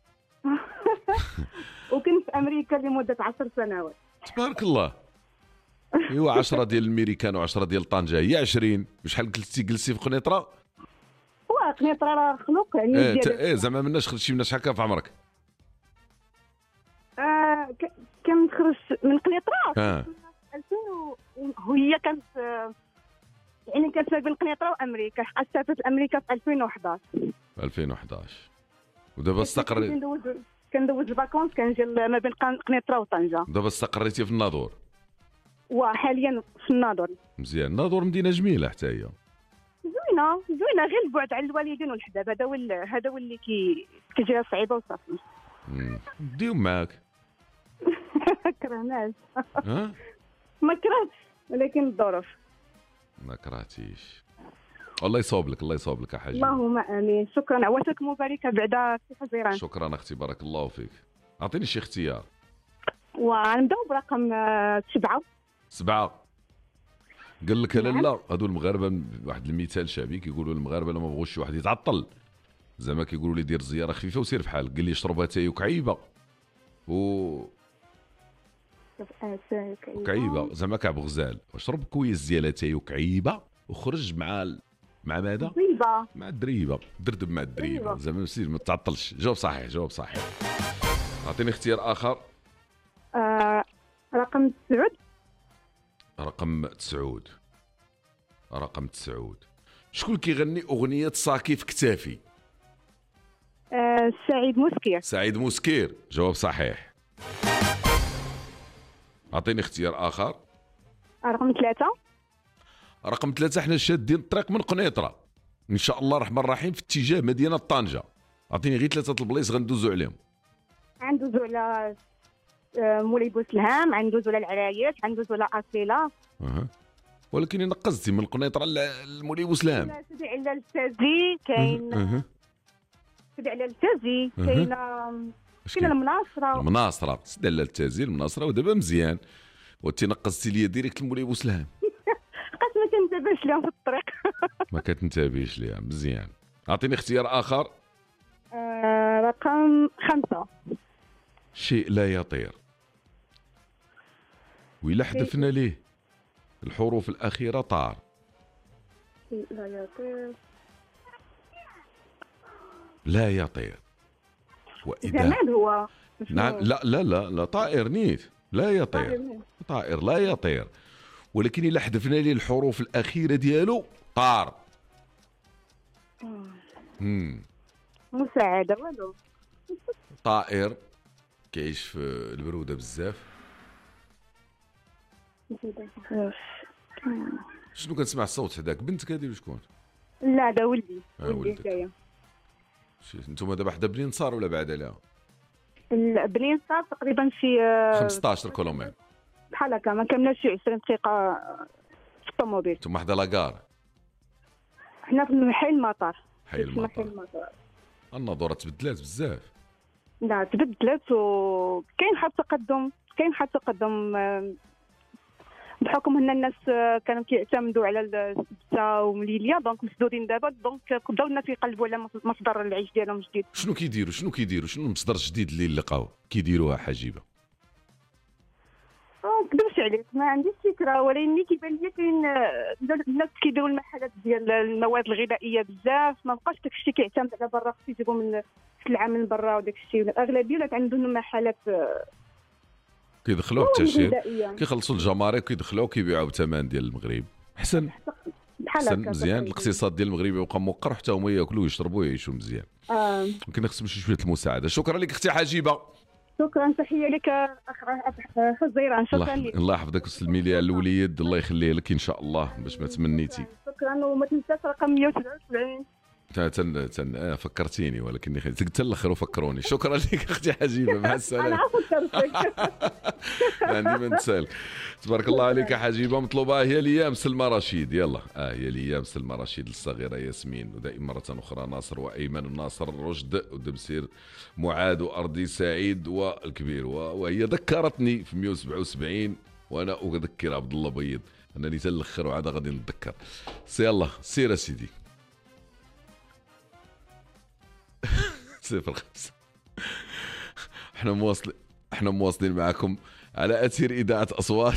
وكنت في امريكا لمده عشر سنوات. تبارك الله. ايوا عشرة ديال الميريكان وعشرة ديال طنجه هي عشرين. بشحال جلستي جلستي في قنيطره؟ وقنيطره راه خلوق يعني ايه زيادة. ايه زعما مناش خرجتي مناش هكا في عمرك؟ آه ك- كنت خرجت من قنيطره اه ألفين و- وهي كانت آه، يعني كانت ما بين قنيطره وامريكا. حقا سافرت امريكا في ألفين وحداش. ألفين وحداش. ودابا استقر كندوز كندوز الفاكونس كنجي ما بين قن- قنيطره وطنجه. دابا استقريتي في الناظور. وحاليا في الناظور. مزيان. الناظور مدينه جميله حتى هي. زوينه زوينه غير البعد على الوالدين والحباب. هذا هو ال- هذا هو اللي كي كيجيها صعيبه وصافي. مم. نديهم معاك. ما كرهناش. ها؟ ما كرهتش ولكن الظروف. ما كرهتيش. الله يصوب لك الله يصوب لك يا حاج. اللهم امين. شكرا. عواتك مباركه بعدا في حزيران. شكرا اختي بارك الله فيك. اعطيني شي اختيار. ونبداو برقم آه، سبعه. سبعه. قال لك لا نعم. لا هادو المغاربه واحد المثال شعبي كيقولوا المغاربه لما بغوش شي واحد يتعطل زعما كيقولوا لي دير زياره خفيفه وسير بحال. قال لي شرب اتاي وكعيبه و وكعيبه زعما كعب غزال. شرب كويس ديال اتاي وكعيبه وخرج مع ال... مع ماذا؟ طيبه. مع الدريبه. دردب مع الدريبه دريبة. زعما مسير ما تعطلش. جواب صحيح جواب صحيح. اعطيني اختيار اخر. آه، رقم تسعود. رقم تسعود. رقم تسعود. شكون كيغني اغنيه صاكي في كتافي؟ آه، سعيد مسكير. سعيد مسكير. جواب صحيح. اعطيني اختيار اخر. رقم ثلاثة. رقم ثلاثة. حنا شادين الطريق من قنيطره ان شاء الله الرحمن الرحيم في اتجاه مدينه طنجه. اعطيني غير ثلاثه البلايص غندوزو عليهم. غندوزو على آه، مولاي بوسلهام، غندوزو على العرايش، غندوزو على اصيله. أه. ولكن نقزتي من قنيطره لمولي بوسلام. كاين سيدي على التازي، كاين أه. سيدي على التازي، أه. كاين اش كاين كاين؟ المناصره. المناصره. سد على التازي المناصره ودابا مزيان. وانت نقزتي لي ديريكت لمولي بوسلام. بقيت ما كنتبهش لهم في الطريق. ما كتنتبهيش ليها. مزيان. اعطيني اختيار اخر. آه، رقم خمسة. شيء لا يطير. وإلا حذفنا ليه الحروف الأخيرة طار. لا يطير. لا يطير. وإذا جماد هو. نعم. لا لا لا لا طائر نيت. لا يطير. طائر. طائر لا يطير. ولكن إلا حذفنا ليه الحروف الأخيرة ديالو طار. امم مساعدة والو. طائر كيعيش في البروده بزاف. شنو كنسمع الصوت حداك؟ بنتك هذه شكون؟ لا هذا ولدي. آه ولدك. جايه. انتم دابا حدا بنين صار ولا بعد عليها؟ البنين صار تقريبا شي خمسطاش كيلومتر بحال هكا، ما كملناش شي عشرين دقيقه في الطوموبيل. انتم حدا لاكار؟ حنا في حي المطار. حي المطار. النظره تبدلات بزاف. لا تبدلت وكاين حتى تقدم، كاين حتى تقدم بحكم ان الناس كانوا كيعتمدوا على السبته ومليليا، دونك مسدودين دابا، دونك بداو الناس يقلبوا على مصدر العيش ديالهم جديد. شنو كيديروا شنو كيديروا شنو المصدر الجديد اللي لقاوه كيديروها حجيبه؟ ما نكذبش عليك ما عنديش فكره، ولكن كيبان لي كاين الناس كيديروا المحلات ديال المواد الغذائيه بزاف، ما بقاش داك الشيء كيعتمد على برا، خصو يجيبوا من السلعه من برا وداك الشيء. الاغلبيه ولات عندهم محلات كيدخلوه التاشير، كيخلصوا الجمارك كيدخلوه كيبيعوا بثمن ديال المغرب. حسن حسن مزيان. الاقتصاد ديال المغرب يبقى موقر حتى هما ياكلوا ويشربوا ويعيشوا مزيان. اه يمكن خصهم شي شويه المساعده. شكرا لك اختي حجيبه. شكرا، تحيه لك اخ خزيران. شكرا لك. الله يحفظك ويسلمي لي على الوليد، الله يخليه لك ان شاء الله باش ما تمنيتي. شكرا، وما تنساش رقم مية وسبعة وسبعين. تن تن آه فكرتيني ولكن حتى الاخر وفكروني. شكرا لك اختي حجيبه، مع السلامه. انا فكرتك. عندي ما نسال. تبارك الله عليك يا حجيبه. مطلوبه هي ليام سلمى رشيد. يلا اه هي ليام سلمى رشيد، الصغيره ياسمين، ودائما مره اخرى ناصر وايمن وناصر رشد ودبسير معاذ وارضي سعيد والكبير. وهي ذكرتني في مية وسبعة وسبعين وانا اذكر عبد الله بيض انني حتى الاخر وعاد غادي نتذكر. سي يلا سير سيدي. صفر خمسة. احنا مواصلين احنا مواصلين معكم على اثير اذاعه اصوات.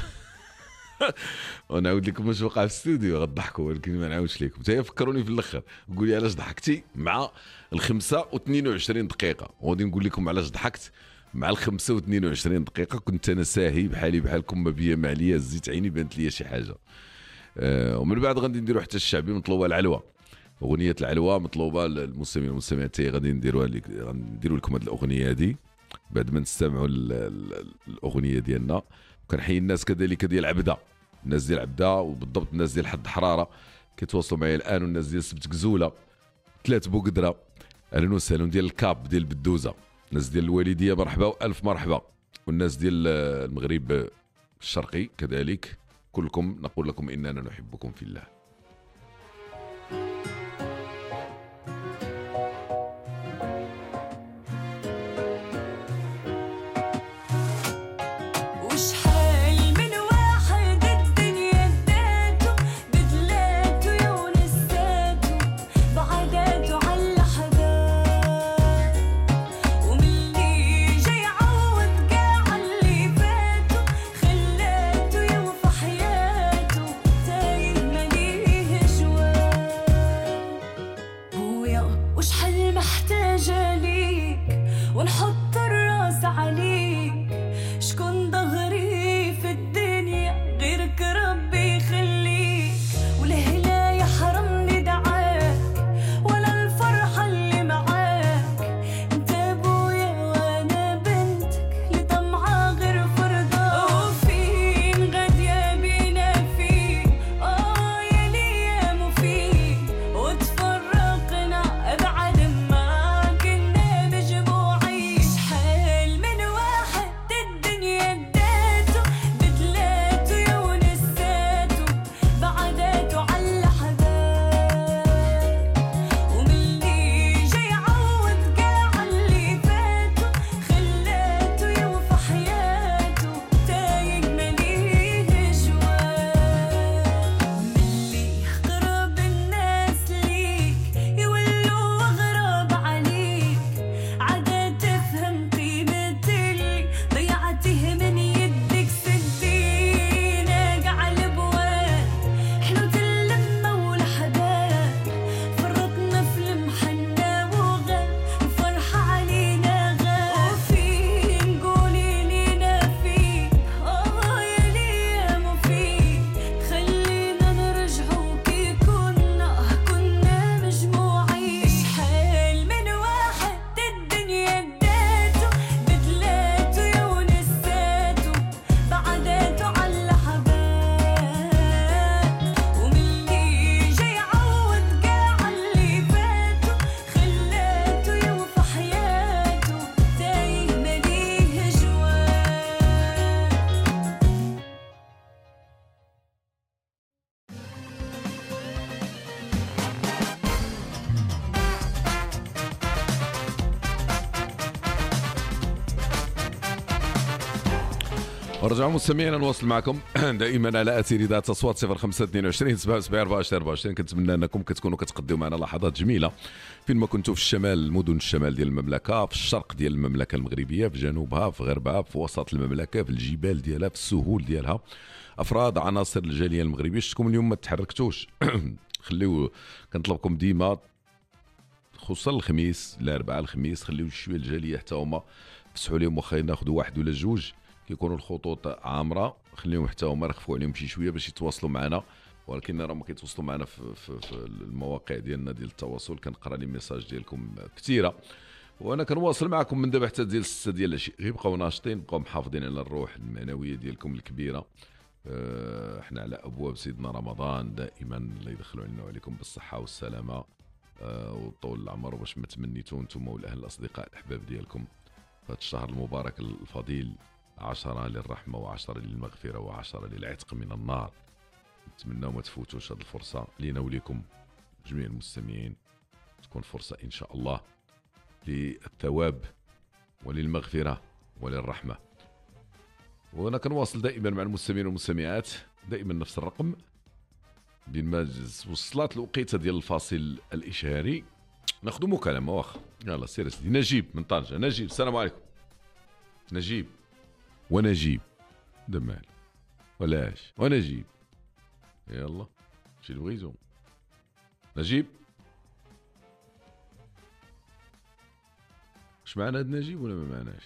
ونعاود لكم واش وقع في الاستوديو، غتضحكوا ولكن ما نعاودش لكم. حتى فكروني في الاخر، قولي علاش ضحكتي مع الخمسة واثنين وعشرين دقيقه، وغادي نقول لكم علاش ضحكت مع الخمسة واثنين وعشرين دقيقه. كنت انا ساهي بحالي بحالكم، ما بيا ما عليا، زيت عيني بانت لي شي حاجه. أه ومن بعد غادي نديروا حتى الشعبي مطلوبه العلوه. اغنيه العلوه مطلوبه للمستمعين والمستمعات، غادي نديروها نديروا لكم هذه الاغنيه هذه بعد ما نستمعوا الاغنيه ديالنا. وكنحيي الناس كذلك ديال عبده، الناس ديال عبده وبالضبط الناس ديال حد حراره كيتواصلوا معايا الان، والناس ديال سبت كزوله، ثلاث بوقدره، اهلا وسهلا، ديال الكاب ديال بدوزه، الناس ديال الوالديه مرحبا والف مرحبا، والناس ديال المغرب الشرقي كذلك، كلكم نقول لكم اننا نحبكم في الله. خلاته يوفى حياته تايه مليء ورجعوا مستمعينا نواصل معكم دائما على اثير اذاعه اصوات صفر خمسة اثنين وعشرين سبعة سبعة أربعة وعشرين أربعة وعشرين. كنتمنى انكم كتكونوا كتقضيو معنا لحظات جميله فين ما كنتوا، في الشمال مدن الشمال ديال المملكه، في الشرق ديال المملكه المغربيه، في جنوبها، في غربها، في وسط المملكه، في الجبال ديالها، في السهول ديالها. افراد عناصر الجاليه المغربيه، شفتكم اليوم ما تحركتوش خليو كنطلبكم ديما خصوصا الخميس الاربعاء الخميس، خليو شويه الجاليه حتى هما فسحوا لهم، واخا ناخذوا واحد ولا جوج كيكونوا الخطوط عامره، خليهم حتى هما رخفوا عليهم شي شويه باش يتواصلوا معنا. ولكن راه ما كيتواصلوا معنا في, في, في المواقع ديالنا ديال التواصل، كنقرا لي ميساج ديالكم كثيره، وانا كنواصل معكم من دابا حتى ديال ستة ديال العشيه. غير بقاو ناشطين، بقاو محافظين على الروح المعنويه ديالكم الكبيره. أه احنا على ابواب سيدنا رمضان دائما، الله يدخلوا علينا وعليكم بالصحه والسلامه أه وطول العمر، باش ما تمنيتوا انتم والاهل الاصدقاء الاحباب ديالكم في هذا الشهر المبارك الفضيل. عشرة للرحمة وعشرة للمغفرة وعشرة للعتق من النار. نتمنى ما تفوتوش هذه الفرصة لينا وليكم جميع المستمعين، تكون فرصة إن شاء الله للثواب وللمغفرة وللرحمة. وأنا كنواصل دائما مع المستمعين والمستمعات، دائما نفس الرقم بين ما وصلت الوقيته ديال الفاصل الإشهاري ناخذ مكالمة. واخا يلا سير سيدي. نجيب من طنجة. نجيب السلام عليكم. نجيب ونجيب دمال ولاش ونجيب يلا شي اللي بغيتو. نجيب واش معنا هاد نجيب ولا ما معناش؟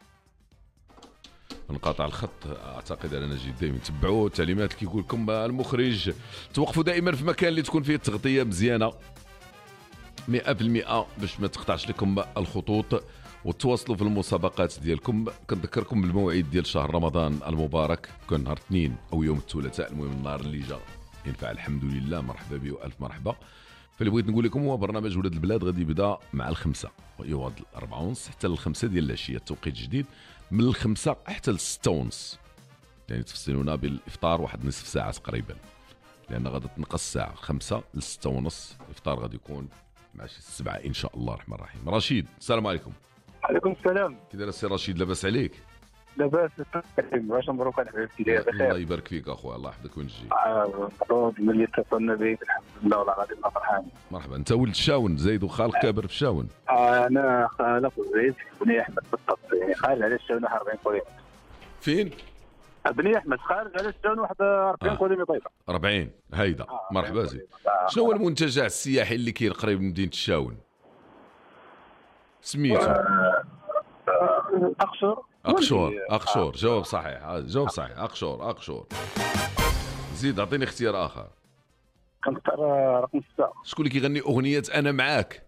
انقطع الخط اعتقد على نجيب. دائما تبعوا التعليمات اللي كيقول لكم المخرج، توقفوا دائما في مكان اللي تكون فيه التغطيه مزيانه مئة بالمئة باش ما تقطعش لكم الخطوط، وتواصلوا في المسابقات ديالكم. كنذكركم بالموعد ديال شهر رمضان المبارك، كان نهار الاثنين او يوم الثلاثاء، المهم النهار اللي جا ينفع الحمد لله. مرحبا بي والف مرحبا. فاللي بغيت نقول لكم هو برنامج ولاد البلاد غادي يبدا مع الخمسه، يوض الأربعة ونص حتى الخمسه ديال العشيه، التوقيت جديد من الخمسه حتى للسته ونص، يعني تفصلونا بالافطار واحد نصف ساعه تقريبا، لان غادي تنقص ساعه. خمسه للسته ونص الافطار غادي يكون مع شي سبعه ان شاء الله الرحمن الرحيم. رشيد السلام عليكم. عليكم السلام. كي داير السي رشيد؟ لاباس عليك؟ لاباس واش مبروك على حبيبتي داير بخير؟ الله يبارك فيك اخويا، الله يحفظك ونجيك. مبروك ملي اتصلنا بك الحمد لله والله غادي نبقى فرحان. مرحبا. انت ولد الشاون زايد وخالق كابر في الشاون؟ آه انا خالق زايد بني احمد بالضبط، يعني خارج على الشاون واحد أربعين كيلومتر. فين؟ بني احمد خارج على الشاون واحد أربعين كيلومتر طيبه. أربعين هيدا. آه مرحبا زيد. آه شنو هو المنتجع السياحي اللي كاين قريب من مدينه الشاون؟ سميتو؟ آه أقشور. أقشور أقشور جواب صحيح، جواب صحيح. أقشور أقشور. زيد أعطيني اختيار آخر. كنختار رقم ستة. شكون اللي كيغني أغنية أنا معاك؟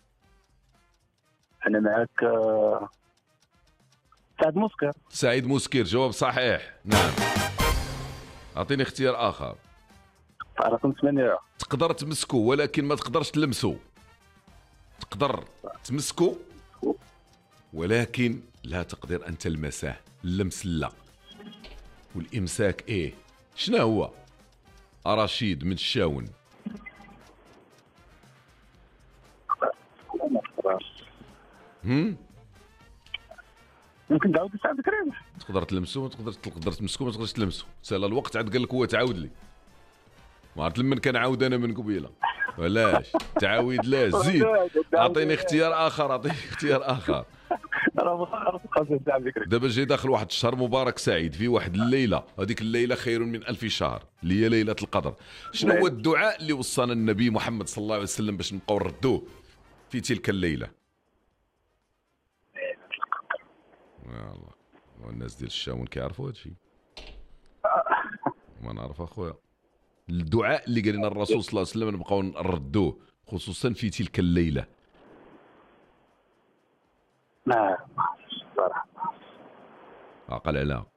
أنا معاك سعيد مسكر. سعيد مسكر جواب صحيح نعم. أعطيني اختيار آخر. رقم ثمانية. تقدر تمسكو ولكن ما تقدرش تلمسو. تقدر تمسكو ولكن لا تقدر أن تلمسه. اللمس لا والإمساك إيه. شنو هو؟ رشيد من الشاون. هم؟ ممكن تعاود تساعد كريم. تقدر تلمسو ما تقدرش، تقدر تمسكو ما تقدرش تلمسو. سالا الوقت عاد قال لك هو تعاود لي. ما عرفت لمن كنعاود أنا من قبيله. ولاش تعاود لا زيد. أعطيني اختيار آخر. أعطيني اختيار آخر. دابا جاي داخل واحد الشهر مبارك سعيد، في واحد الليله، هذيك الليله خير من ألف شهر اللي هي ليله القدر. شنو هو الدعاء اللي وصانا النبي محمد صلى الله عليه وسلم باش نبقاو نردوه في تلك الليله؟ والله والناس ديال الشاون كيعرفوا هذا الشيء. ما نعرف اخويا. الدعاء اللي قال لنا الرسول صلى الله عليه وسلم نبقاو نردوه خصوصا في تلك الليله. ما صراحه عقل على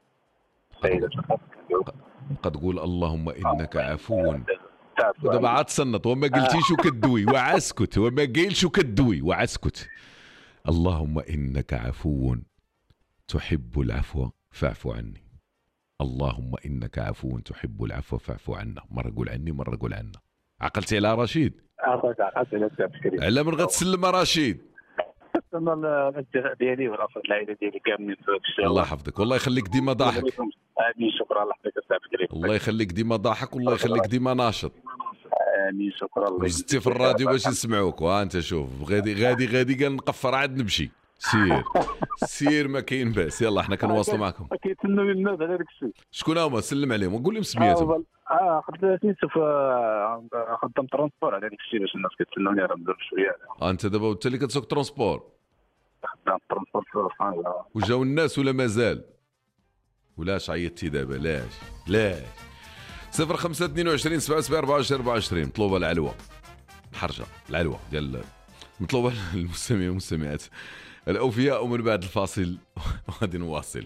قد تقول اللهم انك عفو. دابا عاد تصنت وما قلتيش وكدوي وعاسكت، وما قايلش وكدوي وعاسكت. اللهم انك عفو تحب العفو فاعف عني. اللهم انك عفو تحب العفو فاعف عنا. مره قول عني مره قول عنا. عقلتي على رشيد؟ عقلت عقلت على على من غتسلم رشيد؟ انا الاصدقاء ديالي والافراد العائله ديالي كاملين في الشارع. الله يحفظك والله يخليك ديما ضاحك. امين شكرا الله يحفظك الساعه. الله يخليك ديما ضاحك والله يخليك ديما ناشط. امين شكرا الله. وزدتي في الراديو باش يسمعوك وها انت شوف غادي غادي غادي قال نقفر عاد نمشي. سير سير ما كاين باس. يلا حنا كنواصلوا معكم. كيتسناو الناس على داك الشيء. شكون هما؟ سلم عليهم وقول لهم سميتهم. اه خدمت سميتو في خدام ترونسبور على داك الشيء باش الناس كيتسناوني راه ندير شويه. آه انت دابا انت اللي كتسوق ترونسبور. خدام ترونسبور في فرنسا. وجاو الناس ولا مازال؟ ولاش عيطتي دابا لاش؟ لاش؟ صفر خمسة اثنين وعشرين سبعة سبعة أربعة وعشرين أربعة وعشرين مطلوبة العلوة. الحرجة العلوة ديال مطلوبة للمستمعين والمستمعات الأوفياء. ومن بعد الفاصل غادي نواصل.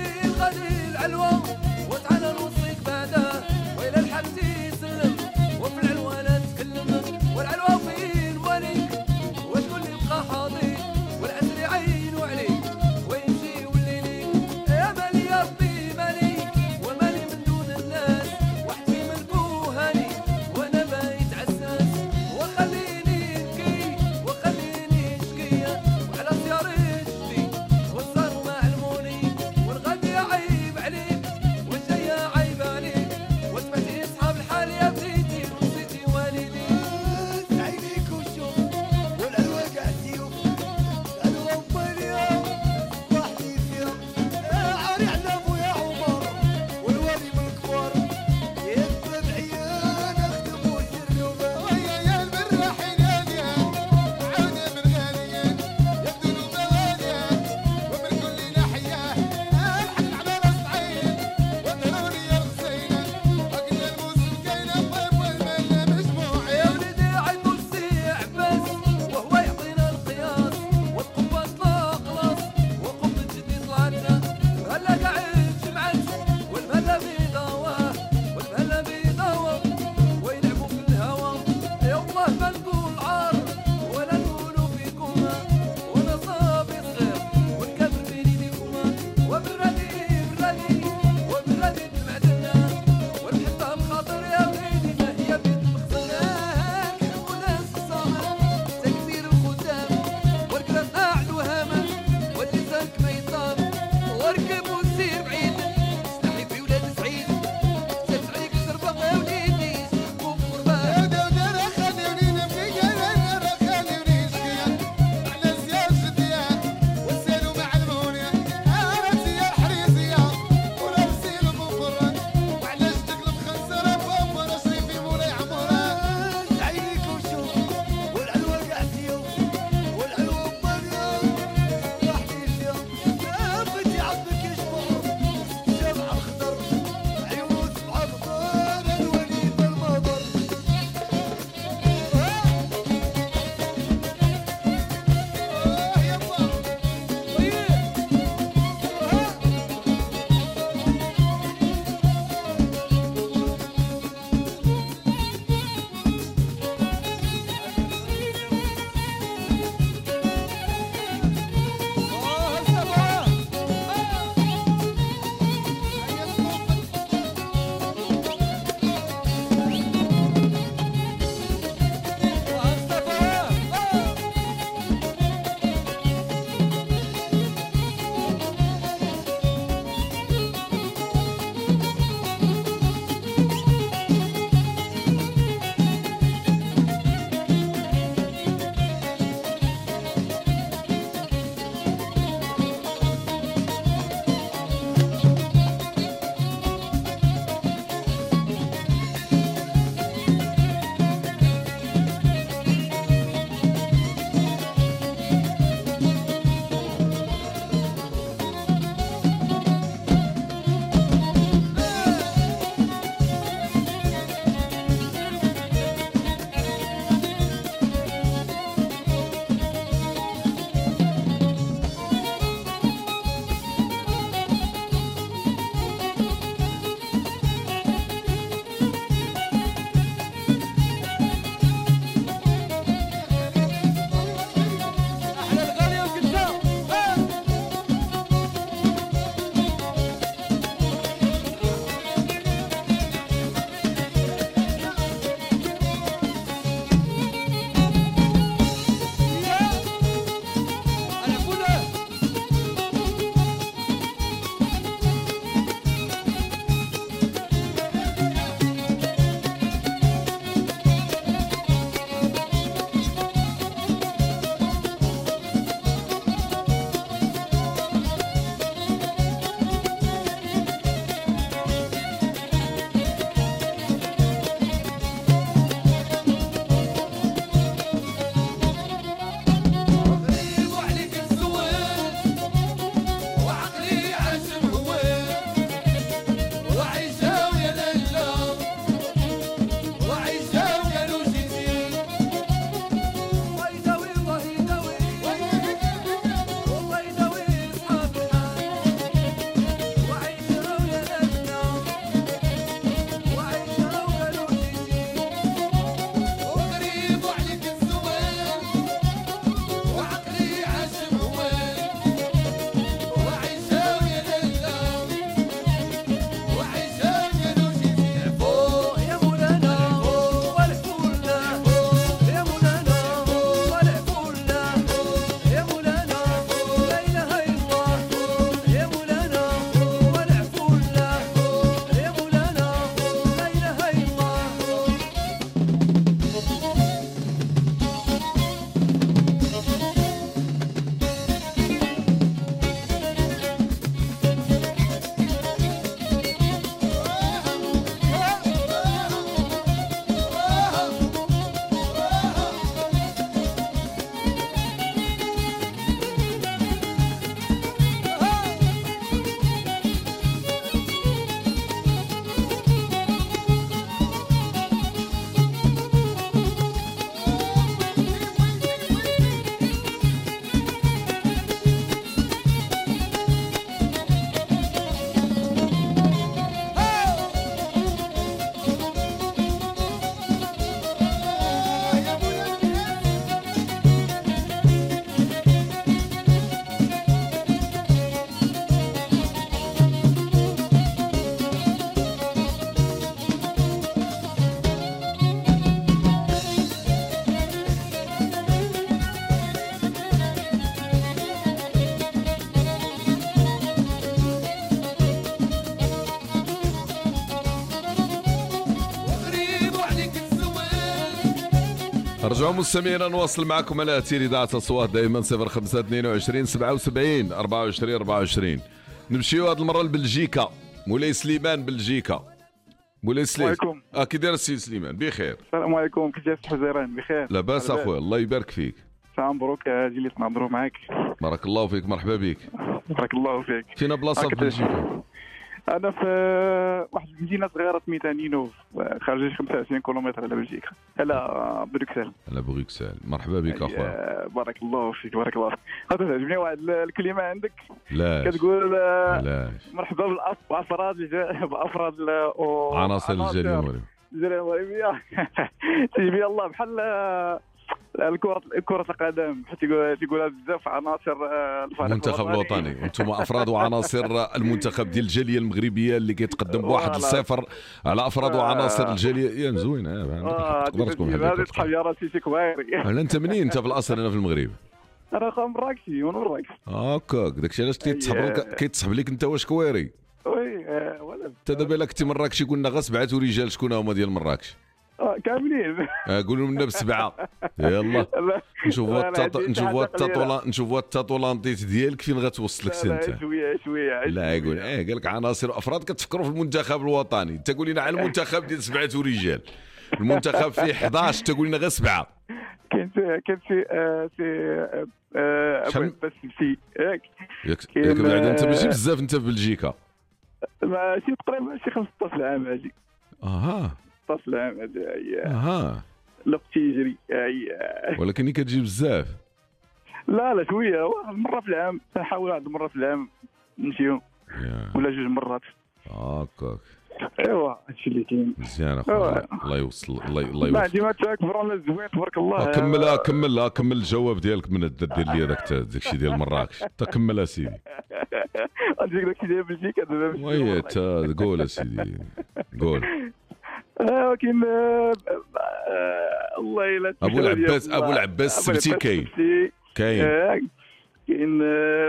وتعالى نوصيك بعدا وإلى الحبس يسلم وفي رجعوا مستمعينا نواصل معكم على اثير اذاعه اصوات دائما صفر خمسة اثنين وعشرين سبعة وسبعين أربعة وعشرين أربعة وعشرين. نمشيو هذه المره لبلجيكا. مولاي سليمان بلجيكا. مولاي سليمان السلام عليكم. اه كي داير السي سليمان؟ بخير. السلام عليكم. كي جالس حزيران؟ بخير لاباس اخويا الله يبارك فيك. سلام مبروك اجي لي نهضروا معاك. بارك الله فيك مرحبا بك. بارك الله فيك. فينا بلاصه في بلجيكا؟ انا في واحد المدينه صغيره سميتها نينوف خارج خمسة وعشرين كيلومتر على بلجيكا على بروكسل. على بروكسل مرحبا بك اخويا. بارك الله فيك بارك الله فيك. هذا تعجبني واحد الكلمه عندك. لاش كتقول لاش مرحبا بالافراد بافراد عناصر الجاليه المغربيه الجاليه المغربيه. تجيبي الله بحال الكرة كرة القدم حيت تيقولها بزاف عناصر المنتخب الوطني. انتم افراد وعناصر المنتخب ديال الجاليه المغربيه اللي كيتقدم بواحد الصفر على افراد وعناصر الجاليه. يا زوين تقدر تكون بحال هذه تحب يا راسي شي كبيري. هلا انت منين انت في الاصل هنا في المغرب؟ انا خا مراكشي من مراكش. هكاك داكشي علاش كيتسحب كيتسحب لك انت واش كويري. وي ولا انت دابا الا كنتي مراكشي قلنا غير سبعه رجال شكون هما ديال مراكش؟ اه كاملين. قولوا لنا بسبعه. يلا نشوفوا نشوفوا التطولان نشوفوا التطولانتيت ديالك فين غتوصلك انت. شويه شويه. لا يقول اه قال لك عناصر افراد كتفكروا في المنتخب الوطني. انت قول لنا على المنتخب ديال سبعه رجال. المنتخب فيه احد عشر تقول لنا غير سبعه. كاين كاين سي سي ابو بس سي ياك ياك بعدا انت ماشي بزاف انت في بلجيكا. ماشي تقريبا شي خمسطاش عام هادي. اها خمسطاش عام هادي. اها الوقت يجري. ولكن كتجي بزاف. لا لا شويه واحد مره في العام نحاول واحد مره في العام نمشيو ولا جوج مرات. هكاك ايوا هادشي اللي كاين. مزيان اخويا الله يوصل الله الله يوصل. ما ديما تكبر ولا زوين تبارك الله. كملها كملها كمل الجواب ديالك من دير لي هذاك داكشي ديال مراكش. تكمل اسيدي. هذاك داكشي ديال بلجيكا دابا. وي تا قول اسيدي قول. اه كاين الله الا ابو العباس ابو العباس السبتي كاين كاين كاين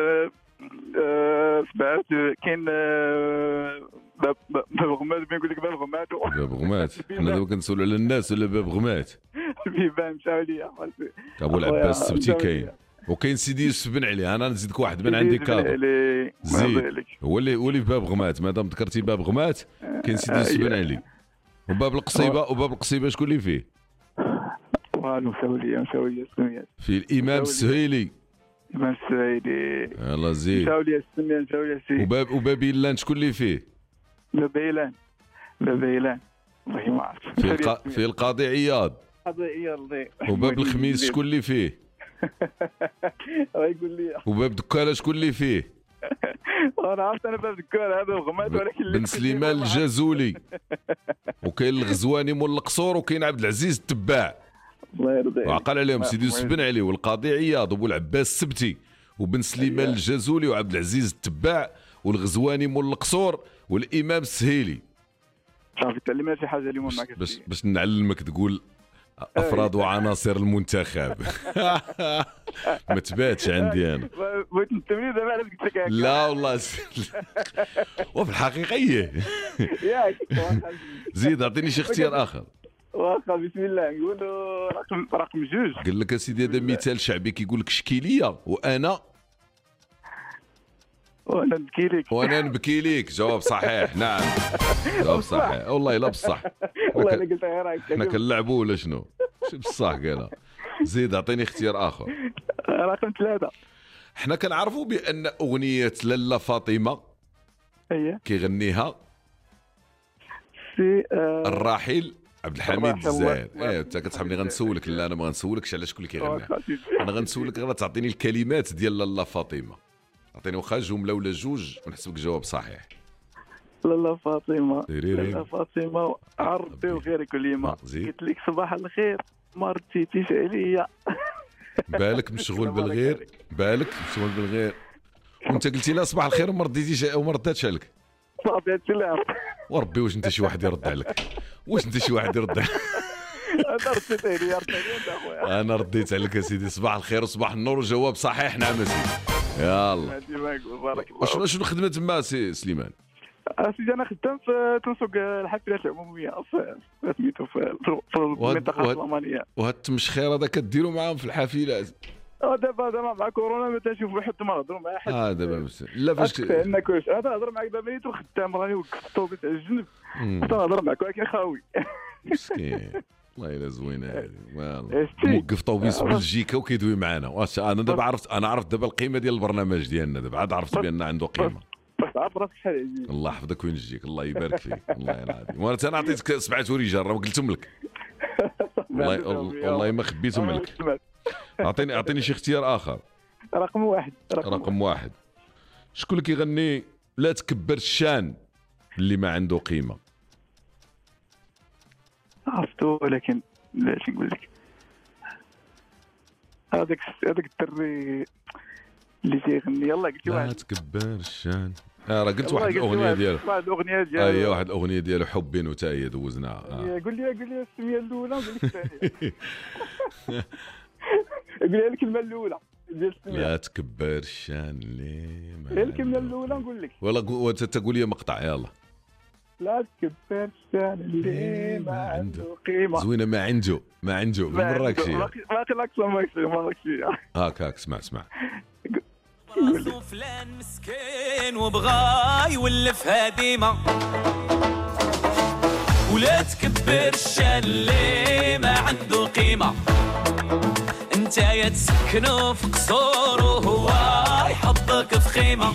سبعه كاين باب باب غمات بين نقول لك باب غمات باب غمات. حنا دابا كنسولوا على الناس ولا باب غمات؟ بيبان مشاو ليا. ابو العباس السبتي كاين وكاين سيدي يوسف بن علي. انا نزيدك واحد من عندي كادو زيد هو اللي هو اللي في باب غمات. مادام ذكرتي باب غمات كاين سيدي يوسف بن علي. وباب القصيبه وباب القصيبه شكون اللي فيه؟ والو مشاو ليا مشاو ليا السميات. في الامام السهيلي. الامام السهيلي يلاه زيد مشاو ليا السميات مشاو ليا السيد. وباب وبابيلان شكون اللي فيه؟ بابيلان بابيلان والله ما عرفت. في الق... في القاضي عياض. قاضي عياض. وباب الخميس شكون اللي فيه؟ يقول لي. وباب دكاله شكون اللي فيه؟ انا عرفت انا باب دكاله هذا الغمات ولكن بن سليمان الجازولي. وكاين الغزواني مول القصور وكاين عبد العزيز التباع. الله يرضي عليك. وعقل عليهم سيدي يوسف بن علي والقاضي عياض وابو العباس السبتي وبن سليمان الجازولي وعبد العزيز التباع والغزواني مول القصور والامام السهيلي. صافي تعلمنا شي حاجه اليوم معك باش باش نعلمك تقول افراد وعناصر المنتخب. ما تباتش عندي انا. بغيت نتمنى دابا علاش قلت لك هكا. لا والله وفي الحقيقيه ياك زيد اعطيني شي اختيار اخر. واخا بسم الله نقولوا رقم رقم جوج. قال لك اسيدي هذا مثال شعبي كيقول لك شكي ليا وانا وانا نبكي لك وانا نبكي لك. جواب صحيح. نعم جواب صحيح والله لا بصح. والله الا قلتها غير هكا. حنا كنلعبوا ولا شنو؟ شي بصح قالها. زيد اعطيني اختيار اخر. رقم ثلاثة. حنا كنعرفوا بان اغنيه لاله فاطمه اييه كيغنيها سي الراحل عبد الحميد الجزائر. ايه انت كتحبني غنسولك. لا انا ما غنسولكش على شكون اللي كيغنيها. انا غنسولك غير تعطيني الكلمات ديال لاله فاطمه. عطيني واخا جمله ولا جوج ونحسبك جواب صحيح. لاله فاطمه لاله فاطمه عربي وغيرك اليوم قلت لك صباح الخير ما رديتيش عليا. بالك مشغول بالغير بالك مشغول بالغير وانت قلتي لا صباح الخير وما رديتيش وما رداتش عليك. صافي هادشي اللي عرفت. وربي واش انت شي واحد يرد عليك؟ واش انت شي واحد يرد عليك؟ انا رديت عليا رديت عليا اخويا. انا رديت عليك يا سيدي. صباح الخير وصباح النور وجواب صحيح. نعم يا سيدي. يلا بارك الله. شنو شنو خدمه تما سي سليمان؟ سيدي انا خدام في تنسوق الحافلات العموميه في سميتو في المنطقه الالمانيه. وهاد التمشخير هذا كديروا معاهم في الحافلات؟ اه دابا دابا مع كورونا ما تنشوفوا حتى ما نهضروا مع حد. اه دابا لا فاش عندنا كلشي. انا نهضر معاك دابا نيت وخدام راني وقفت الطوبيس على الجنب نهضر معاك ولكن خاوي. مسكين والله الا زوينه هذه. موقف طوبيس في بلجيكا وكيدوي معنا. انا دابا عرفت انا عرفت دابا القيمه ديال البرنامج ديالنا دابا عاد عرفت بان عنده قيمه. بس عارف راسك شحال عزيز. الله يحفظك وين يجيك الله يبارك فيك والله العظيم. وانا انا عطيتك سبعه ورجال راه قلتهم لك. والله والله ما خبيتهم لك. اعطيني اعطيني شي اختيار اخر. رقم واحد رقم, رقم واحد. شكون اللي كيغني لا تكبر الشان اللي ما عنده قيمه؟ عرفتو ولكن لا نقول لك هذاك هذاك الدري اللي تيغني يلاه قلتي واحد لا تكبر الشان. اه راه قلت واحد الاغنيه ديالو واحد الاغنيه ديالو اي واحد الاغنيه ديالو حبين وتا هي دوزناها. آه. قول لي قول لي السميه الاولى ونقول لك الثانيه. قول لي الكلمه الاولى ديال السميه. لا تكبر الشان اللي ما الكلمه الاولى نقول لك ولا تقول لي مقطع يلا. لا تكبر الشان اللي ما عنده قيمه. زوينه ما عنده ما عنده بالمراكشي باقي الاكثر مراكشي. هاك هاك اسمع اسمع. راسو فلان مسكين وبغا يولف هديمه ولا تكبر الشان اللي ما عنده قيمه. انت يا تسكنو في قصور وهو يحطك في خيمه.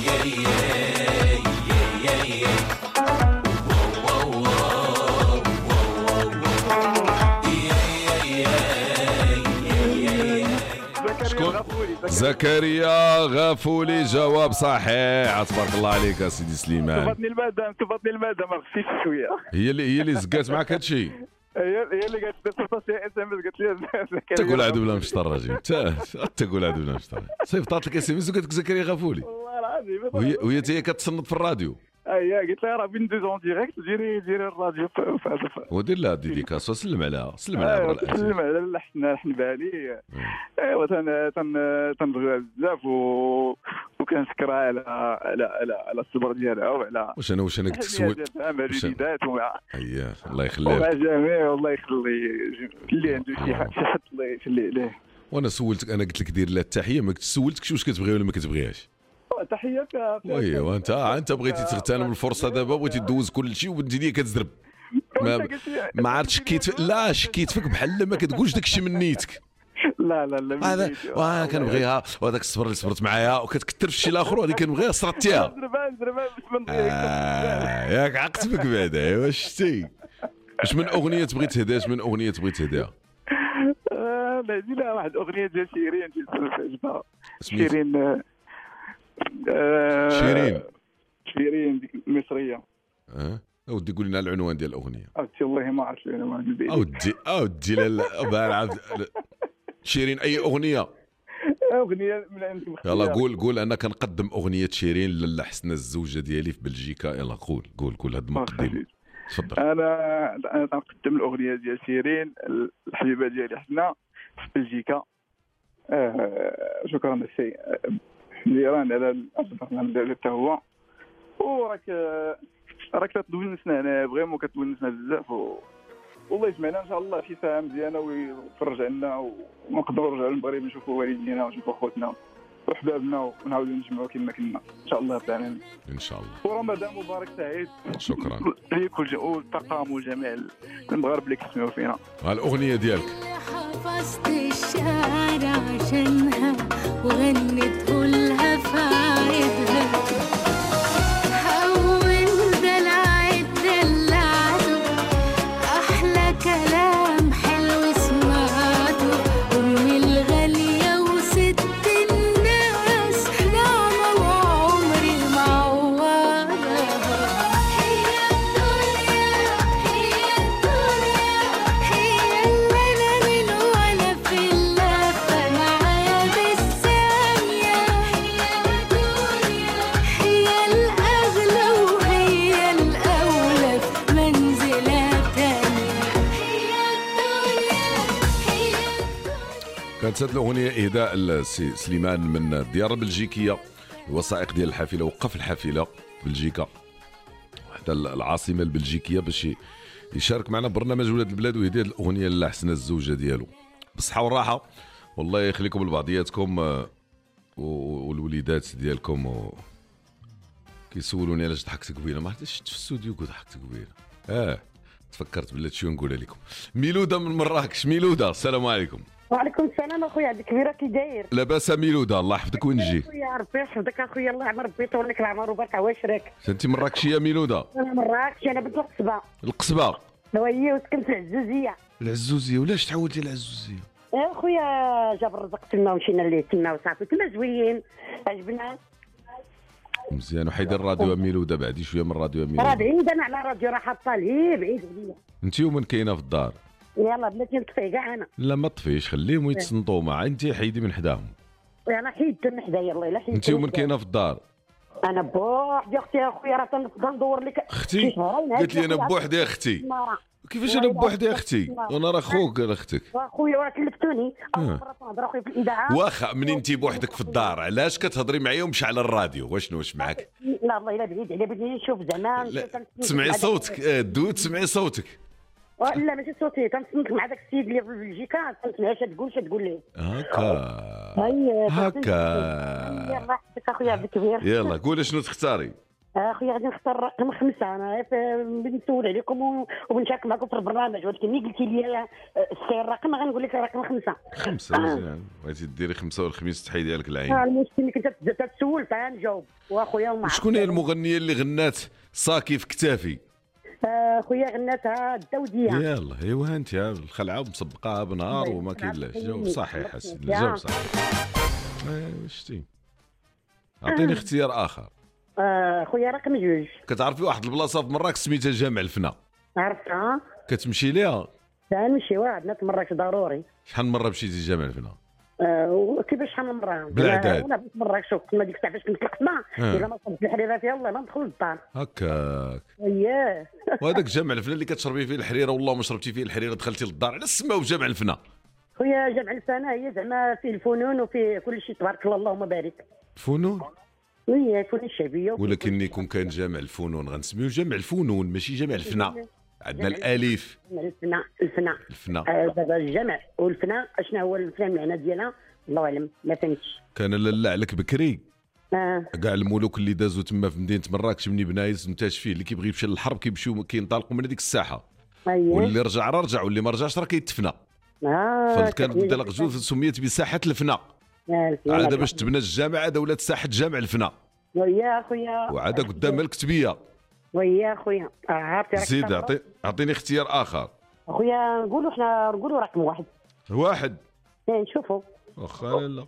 زكريا غافولي جواب صحيح. تبارك الله عليك يا سيدي سليمان. تفضني المدام تفضني المدام ما خفتيش شويه. هي اللي هي اللي زقات معك هادشي. هي هي اللي قالت لي صيفطت لي اس ام اس قالت لي تقول عدو بلا مشطر راجل انت تقول عدو بلا مشطر. صيفطات لك اس ام اس وقالت لك زكريا غافولي والله العظيم. وهي وهي هي كتصنت في الراديو. اييه قلت لها راه بين دوزون ديريكت ديري ديري الراديو في هذا. ودير لها ديديكاسو سلم عليها سلم عليها برا سلم على لحن لحن بالي. ايوا تن تن تنبغيها بزاف وكنشكرها على على على على الصبر ديالها وعلى واش انا واش انا قلت سولت مع الوليدات ومع اييه الله يخليك ومع الجميع والله يخلي اللي عنده شي حاجه شي حد الله يخلي عليه. وانا سولتك انا قلت لك دير لها التحيه ما سولتكش واش كتبغي ولا ما كتبغيهاش. تحيه ايوا انت انت بغيتي تغتنم الفرصه دابا بغيتي دوز كل شيء وانت كتزرب ما, ما عرفت شكيت لا شكيت فيك بحال ما كتقولش داك الشيء من نيتك. لا لا لا هذا وانا كنبغيها وهذاك الصبر اللي صبرت معايا وكتكثر في الشيء الاخر وهذه كنبغيها صرتيها. زربان زربان باش من ضيعك ياك عقت بك بعدا. ايوا شتي واش من اغنيه تبغي تهداها من اغنيه تبغي تهداها؟ لا دي لا واحد اغنيه ديال شيرين عجبها. شيرين شيرين شيرين ديك المصريه. اه اودي قول لنا العنوان ديال الاغنيه. اودي والله ما عرفت العنوان. اودي اودي لا شيرين اي اغنيه اغنيه من عندك. يلا قول قول انا كنقدم اغنيه شيرين لاله حسنه الزوجه ديالي في بلجيكا. يلا قول قول قول هذا المقدم. تفضل. انا انا كنقدم الاغنيه ديال شيرين الحبيبه ديالي حسنه في بلجيكا. آه شكرا السي مزيان على البرنامج ديالك حتى هو. وراك راك كتونسنا هنا فريمون كتونسنا بزاف و... والله يسمعنا ان شاء الله شي ساعه مزيانه ويفرج عنا ونقدروا نرجعوا للمغرب نشوفوا والدينا ونشوفوا خوتنا وحبابنا ونعاودوا نجمعوا كما كنا ان شاء الله رب العالمين. ان شاء الله. ورمضان مبارك سعيد. شكرا ليك والطاقم والجميع المغاربه اللي كيسمعوا فينا. الاغنيه ديالك حفظت الشعر عشانها وغنت كلها في عيدها. حول دلع دلعته احلى كلام حلو سمعته. امي الغاليه وست الناس نعمه وعمري معوضها. هي الدنيا هي الدنيا هي اللي انا من وانا في اللفه معايا بالثانيه. هي الدنيا هي الاغلى وهي الاولى في منزله تانيه. هي الدنيا هي كانت هذه الاغنيه اهداء لسي سليمان من الديار البلجيكيه. الوثائق ديال الحافله وقف الحافله بلجيكا حتى العاصمه البلجيكيه باش يشارك معنا برنامج ولاد البلاد ويهدي هذه الاغنيه لاحسن الزوجه ديالو. بالصحه والراحه، والله يخليكم لبعضياتكم والوليدات ديالكم. و... كيسولوني علاش ضحكت قبيله، ما عرفتش شفت في الاستوديو كنت ضحكت قبيله. اه تفكرت بلاتي شنو نقولها لكم. ميلوده من مراكش. ميلوده السلام عليكم. وعليكم السلام اخويا، عبد الكبير كي داير؟ لاباس ميلوده، الله يحفظك. وين جي؟ اخويا ربي يحفظك اخويا، الله يعمر ربي يطول لك العمر وبارك عواشرك. انت مراكشيه ميلوده؟ انا مراكش، انا بنت القصبه. القصبه؟ وهي وسكنت في العزوزيه. العزوزيه، ولاش تحولتي للعزوزيه؟ يا خويا جاب الرزق تما ومشينا ليه تما وصافي، تما زوين عجبنا مزيان. وحيد الراديو ميلوده، بعدي شويه من الراديو ميلوده. راه بعيد، انا على الراديو راه حاطه ليه بعيد عليا. انت ومن كاينه في الدار؟ يلا بلاتي نطفي كاع انا. لا ما تطفيش، خليهم يتصنطوا مع انت، حيدي من حداهم. انا حيدت من حدايا الله الا حيدت. انت ومن كاينه في الدار؟ انا بوحدي اختي يا خويا، راه تنبقى ندور لك. اختي قالت لي انا بوحدي يا اختي. كيفاش انا بوحدي يا اختي؟ انا راه خوك انا اختك. خويا راه كلفتوني اول مره تنهضر اخويا في الاذاعه. واخا منين انت بوحدك في الدار علاش كتهضري معايا ومش على الراديو؟ واشنو واش معاك؟ لا والله الا بعيد عليا، بدي نشوف زعما تسمعي صوتك. دو تسمعي صوتك. لا ماشي صوتي، تنصنت مع داك السيد اللي في بلجيكا، تنسمع اش تقول اش تقول ليه. هكا هكا يلاه حسك اخويا عبد الكبير. يلا قولي شنو تختاري. اخويا غادي نختار رقم خمسه. انا بدي نسول عليكم وبنشارك معكم في البرنامج، ولكن ملي قلتي لي السير الرقم غنقول لك رقم خمسه. خمسه مزيان. بغيتي ديري خمسه والخميس تحيدي ديالك العين. اه المشكل اللي كنت تتسول تنجاوب واخويا ومع. شكون هي المغنيه اللي غنات صاكي في كتافي؟ خويا غناتها الدوديه. يلا ايوا انت الخلعه ومسبقاها بنهار وما كاينلاش. جاوب صحيح حسين، جاوب صحيح. ايوا شتي. اعطيني اختيار اخر. آه خويا رقم جوج. كتعرفي واحد البلاصه في مراكش سميتها جامع الفنا؟ عرفتها. كتمشي ليها؟ لا نمشيو عندنا في مراكش ضروري. شحال من مره مشيتي جامع الفنا؟ آه وكيفاش شحال من مره؟ بالعداد. انا في مراكش كنا ديك الساعه فاش كنت القسمه الا ما صبت الحريره فيها والله ما ندخل للدار. هكاك. اييه. وهذاك جامع الفنا اللي كتشربي فيه الحريره والله ما شربتي فيه الحريره دخلتي للدار، علاش سماو جامع الفنا؟ خويا جامع الفنا هي زعما فيه الفنون وفيه كل شيء تبارك الله اللهم بارك. فنون؟ وي الفنون الشعبيه. ولكن يكون كان جامع الفنون غنسميو جامع الفنون ماشي جامع الفنا. عندنا الالف. الفنا الفنا الفنا. دابا الجمع والفنا اشنا هو الفنا المعنى ديالها الله اعلم ما فهمتش. كان لالا عليك بكري. اه كاع الملوك اللي دازوا تما في مدينه مراكش من بنايس منتاج فيه، اللي كيبغي يمشي للحرب كيمشيو كينطلقوا من هذيك الساحه. اييه. واللي رجع راه رجع واللي ما رجعش راه كيتفنى. اه فكان بدا الغزو سميت بساحه الفنا. عاد باش تبنى الجامع هذا ولات ساحه جامع الفنا. ويا خويا. وعاد قدام الكتبيه. ويا خويا عرفتي. زيد اعطي اعطيني اختيار اخر. خويا نقولوا حنا نقولوا رقم واحد. واحد. ايه نشوفوا. واخا لالا.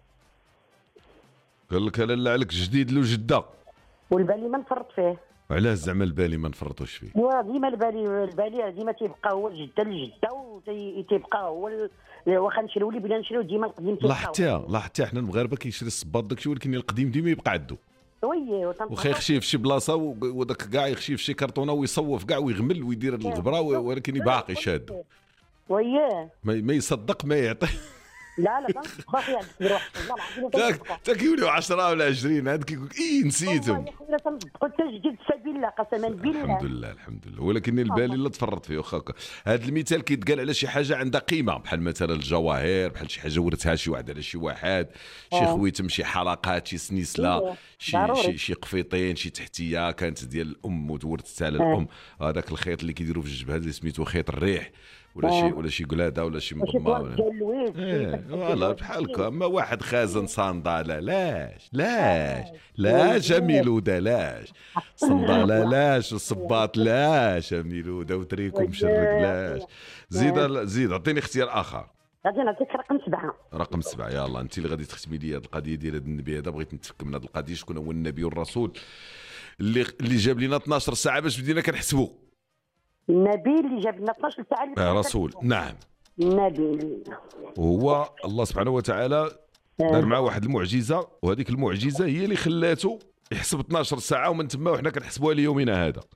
قال لك لالا عليك جديد له جده. والبالي ما نفرط فيه. علاش زعما البالي ما نفرطوش فيه؟ ايوا ديما البالي البالي ديما تيبقى هو الجده للجده وتيبقى هو واخا نشريو لي بلا نشريو ديما القديم تيبقى. لاحظتيها لاحظتيها حنا المغاربه كيشري الصباط داكشي، ولكن القديم ديما يبقى عنده. وي وخا يخشيه في شي بلاصه وداك كاع يخشيه في شي كرتونه ويصوف كاع ويغمل ويدير الغبره، ولكن باقي شاد. وياه ما يصدق ما يعطي. لا لا باقي عندك بروح والله العظيم. تا كيوليو عشرة ولا عشرين عاد كيقول اي نسيتهم. والله يا خويا تنصدقوا تجديد سبيل الله قسما بالله. الحمد لله الحمد لله. ولكن البالي لا تفرط فيه واخا. هذا المثال كيتقال على شي حاجه عندها قيمه، بحال مثلا الجواهر، بحال شي حاجه ورثها شي واحد على شي واحد، شي خويتم، شي حلقات، شي سنيسله، شي شي شي قفيطين، شي تحتيه كانت ديال الام وتورثتها على الام. هذاك الخيط اللي كيديروا في الجبهه اللي سميتو خيط الريح، ولا شي ولا شي قلاده ولا شي مضمه ولا ايه والله بحال هكا. اما واحد خازن صنداله لاش لاش لاش ميلوده لاش صنداله لاش الصباط لاش ميلوده وتريكو مشرق لاش. زيد زيد عطيني اختيار اخر. غادي نعطيك رقم سبعه. رقم سبعه يلا انت اللي غادي تختمي لي هذه القضيه ديال هذا النبي هذا. بغيت نتفك من هذه القضيه شكون هو النبي والرسول اللي اللي جاب لنا اثناش ساعه باش بدينا كنحسبوا. النبي اللي جاب لنا اثناش ساعه. آه رسول نعم. النبي وهو الله سبحانه وتعالى دار معاه واحد المعجزه، وهذيك المعجزه هي اللي خلاته يحسب اثناش ساعه، ومن تما وحنا كنحسبوها ليومنا هذا.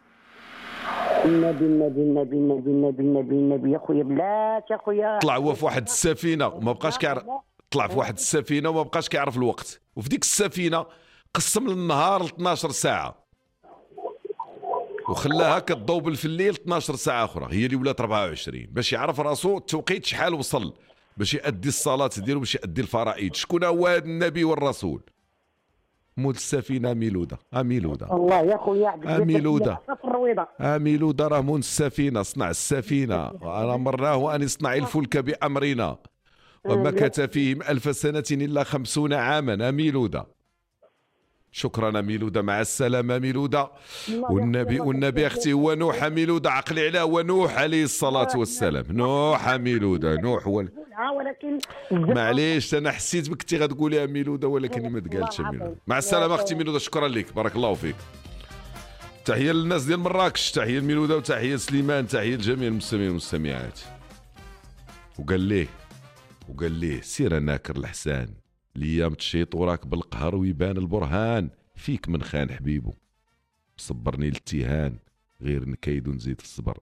النبي النبي النبي النبي النبي النبي النبي يا خويا بلات يا خويا. طلع هو في واحد السفينه وما بقاش كيعرف. طلع في واحد السفينه وما بقاش كيعرف الوقت، وفي ديك السفينه قسم النهار ل اثناش ساعه، وخلاها كتضوبل في الليل اثناش ساعه اخرى، هي اللي ولات أربعة وعشرين، باش يعرف راسو التوقيت شحال وصل، باش يأدي الصلاه ديالو، باش يأدي الفرائض. شكون هو هذا النبي والرسول؟ مول السفينه ميلوده. اميلوده الله يا خويا اميلوده اميلوده راه مول السفينه، صنع السفينه. انا مرناه ان يصنع الفلك بامرنا ومكث فيهم ألف سنة إلا خمسون عاما. أميلودا. شكرا أميلودا، مع السلامة أميلودا. والنبي والنبي أختي هو نوح. أميلودا عقلي عليه، هو نوح عليه الصلاة والسلام. نوح أميلودا نوح هو ولكن معليش أنا حسيت بك كنتي غتقولي أميلودا ولكن ما تقالش أميلودا. مع السلامة أختي ميلودا، شكرا لك، بارك الله فيك. تحية للناس ديال مراكش، تحية لميلودا وتحية سليمان، تحية لجميع المستمعين والمستمعات. وقال ليه وقال ليه سير ناكر الحسان، الايام تشيط وراك بالقهر ويبان البرهان، فيك من خان حبيبو صبرني التيهان، غير نكيد ونزيد الصبر.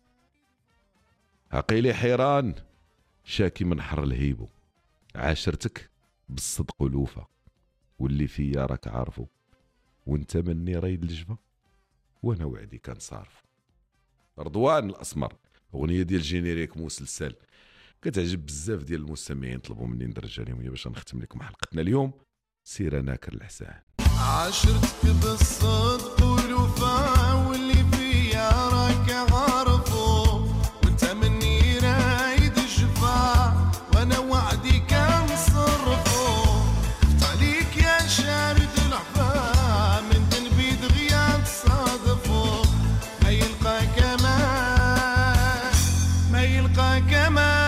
عقيلي حيران شاكي من حر الهيبو، عاشرتك بالصدق والوفا، واللي فيا راك عارفو، وانت مني رايد الجفا، وانا وعدي كان صارفو. رضوان الاسمر، اغنيه ديال جينيريك مسلسل كتعجب بزاف ديال المستمعين، طلبوا مني ندرجها لهم هي باش نختم لكم حلقتنا اليوم. سير ناكر الحسان. عاشرتك بالصدق والوفا، واللي فيا راك عارفو، وانت مني رايد الشفا، وانا وعدي كان صرفو. خفت عليك يا شارد العفا، من ذنبي دغيا تصادفو، ما يلقى كمان ما يلقى كمان.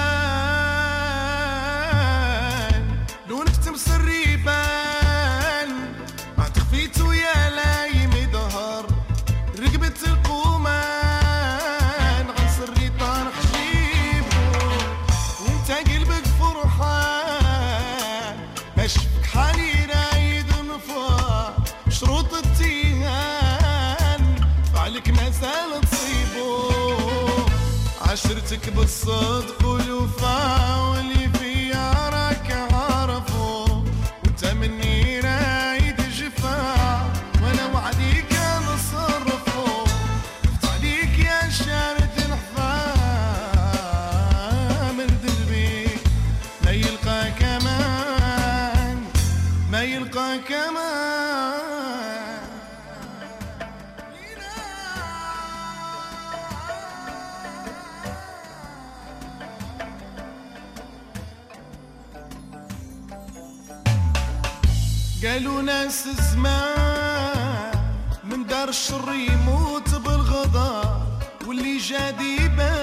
عشرتك بالصدق والوفا، واللي فيا راك عارفو، وانت مني رايد جفا، وانا وعدي كان صرفو. خفت عليك يا شارد الحفا، من ذنبي ما يلقى كمان ما يلقى كمان. قالوا ناس زمان من دار الشر يموت بالغدار، واللي جا ديبان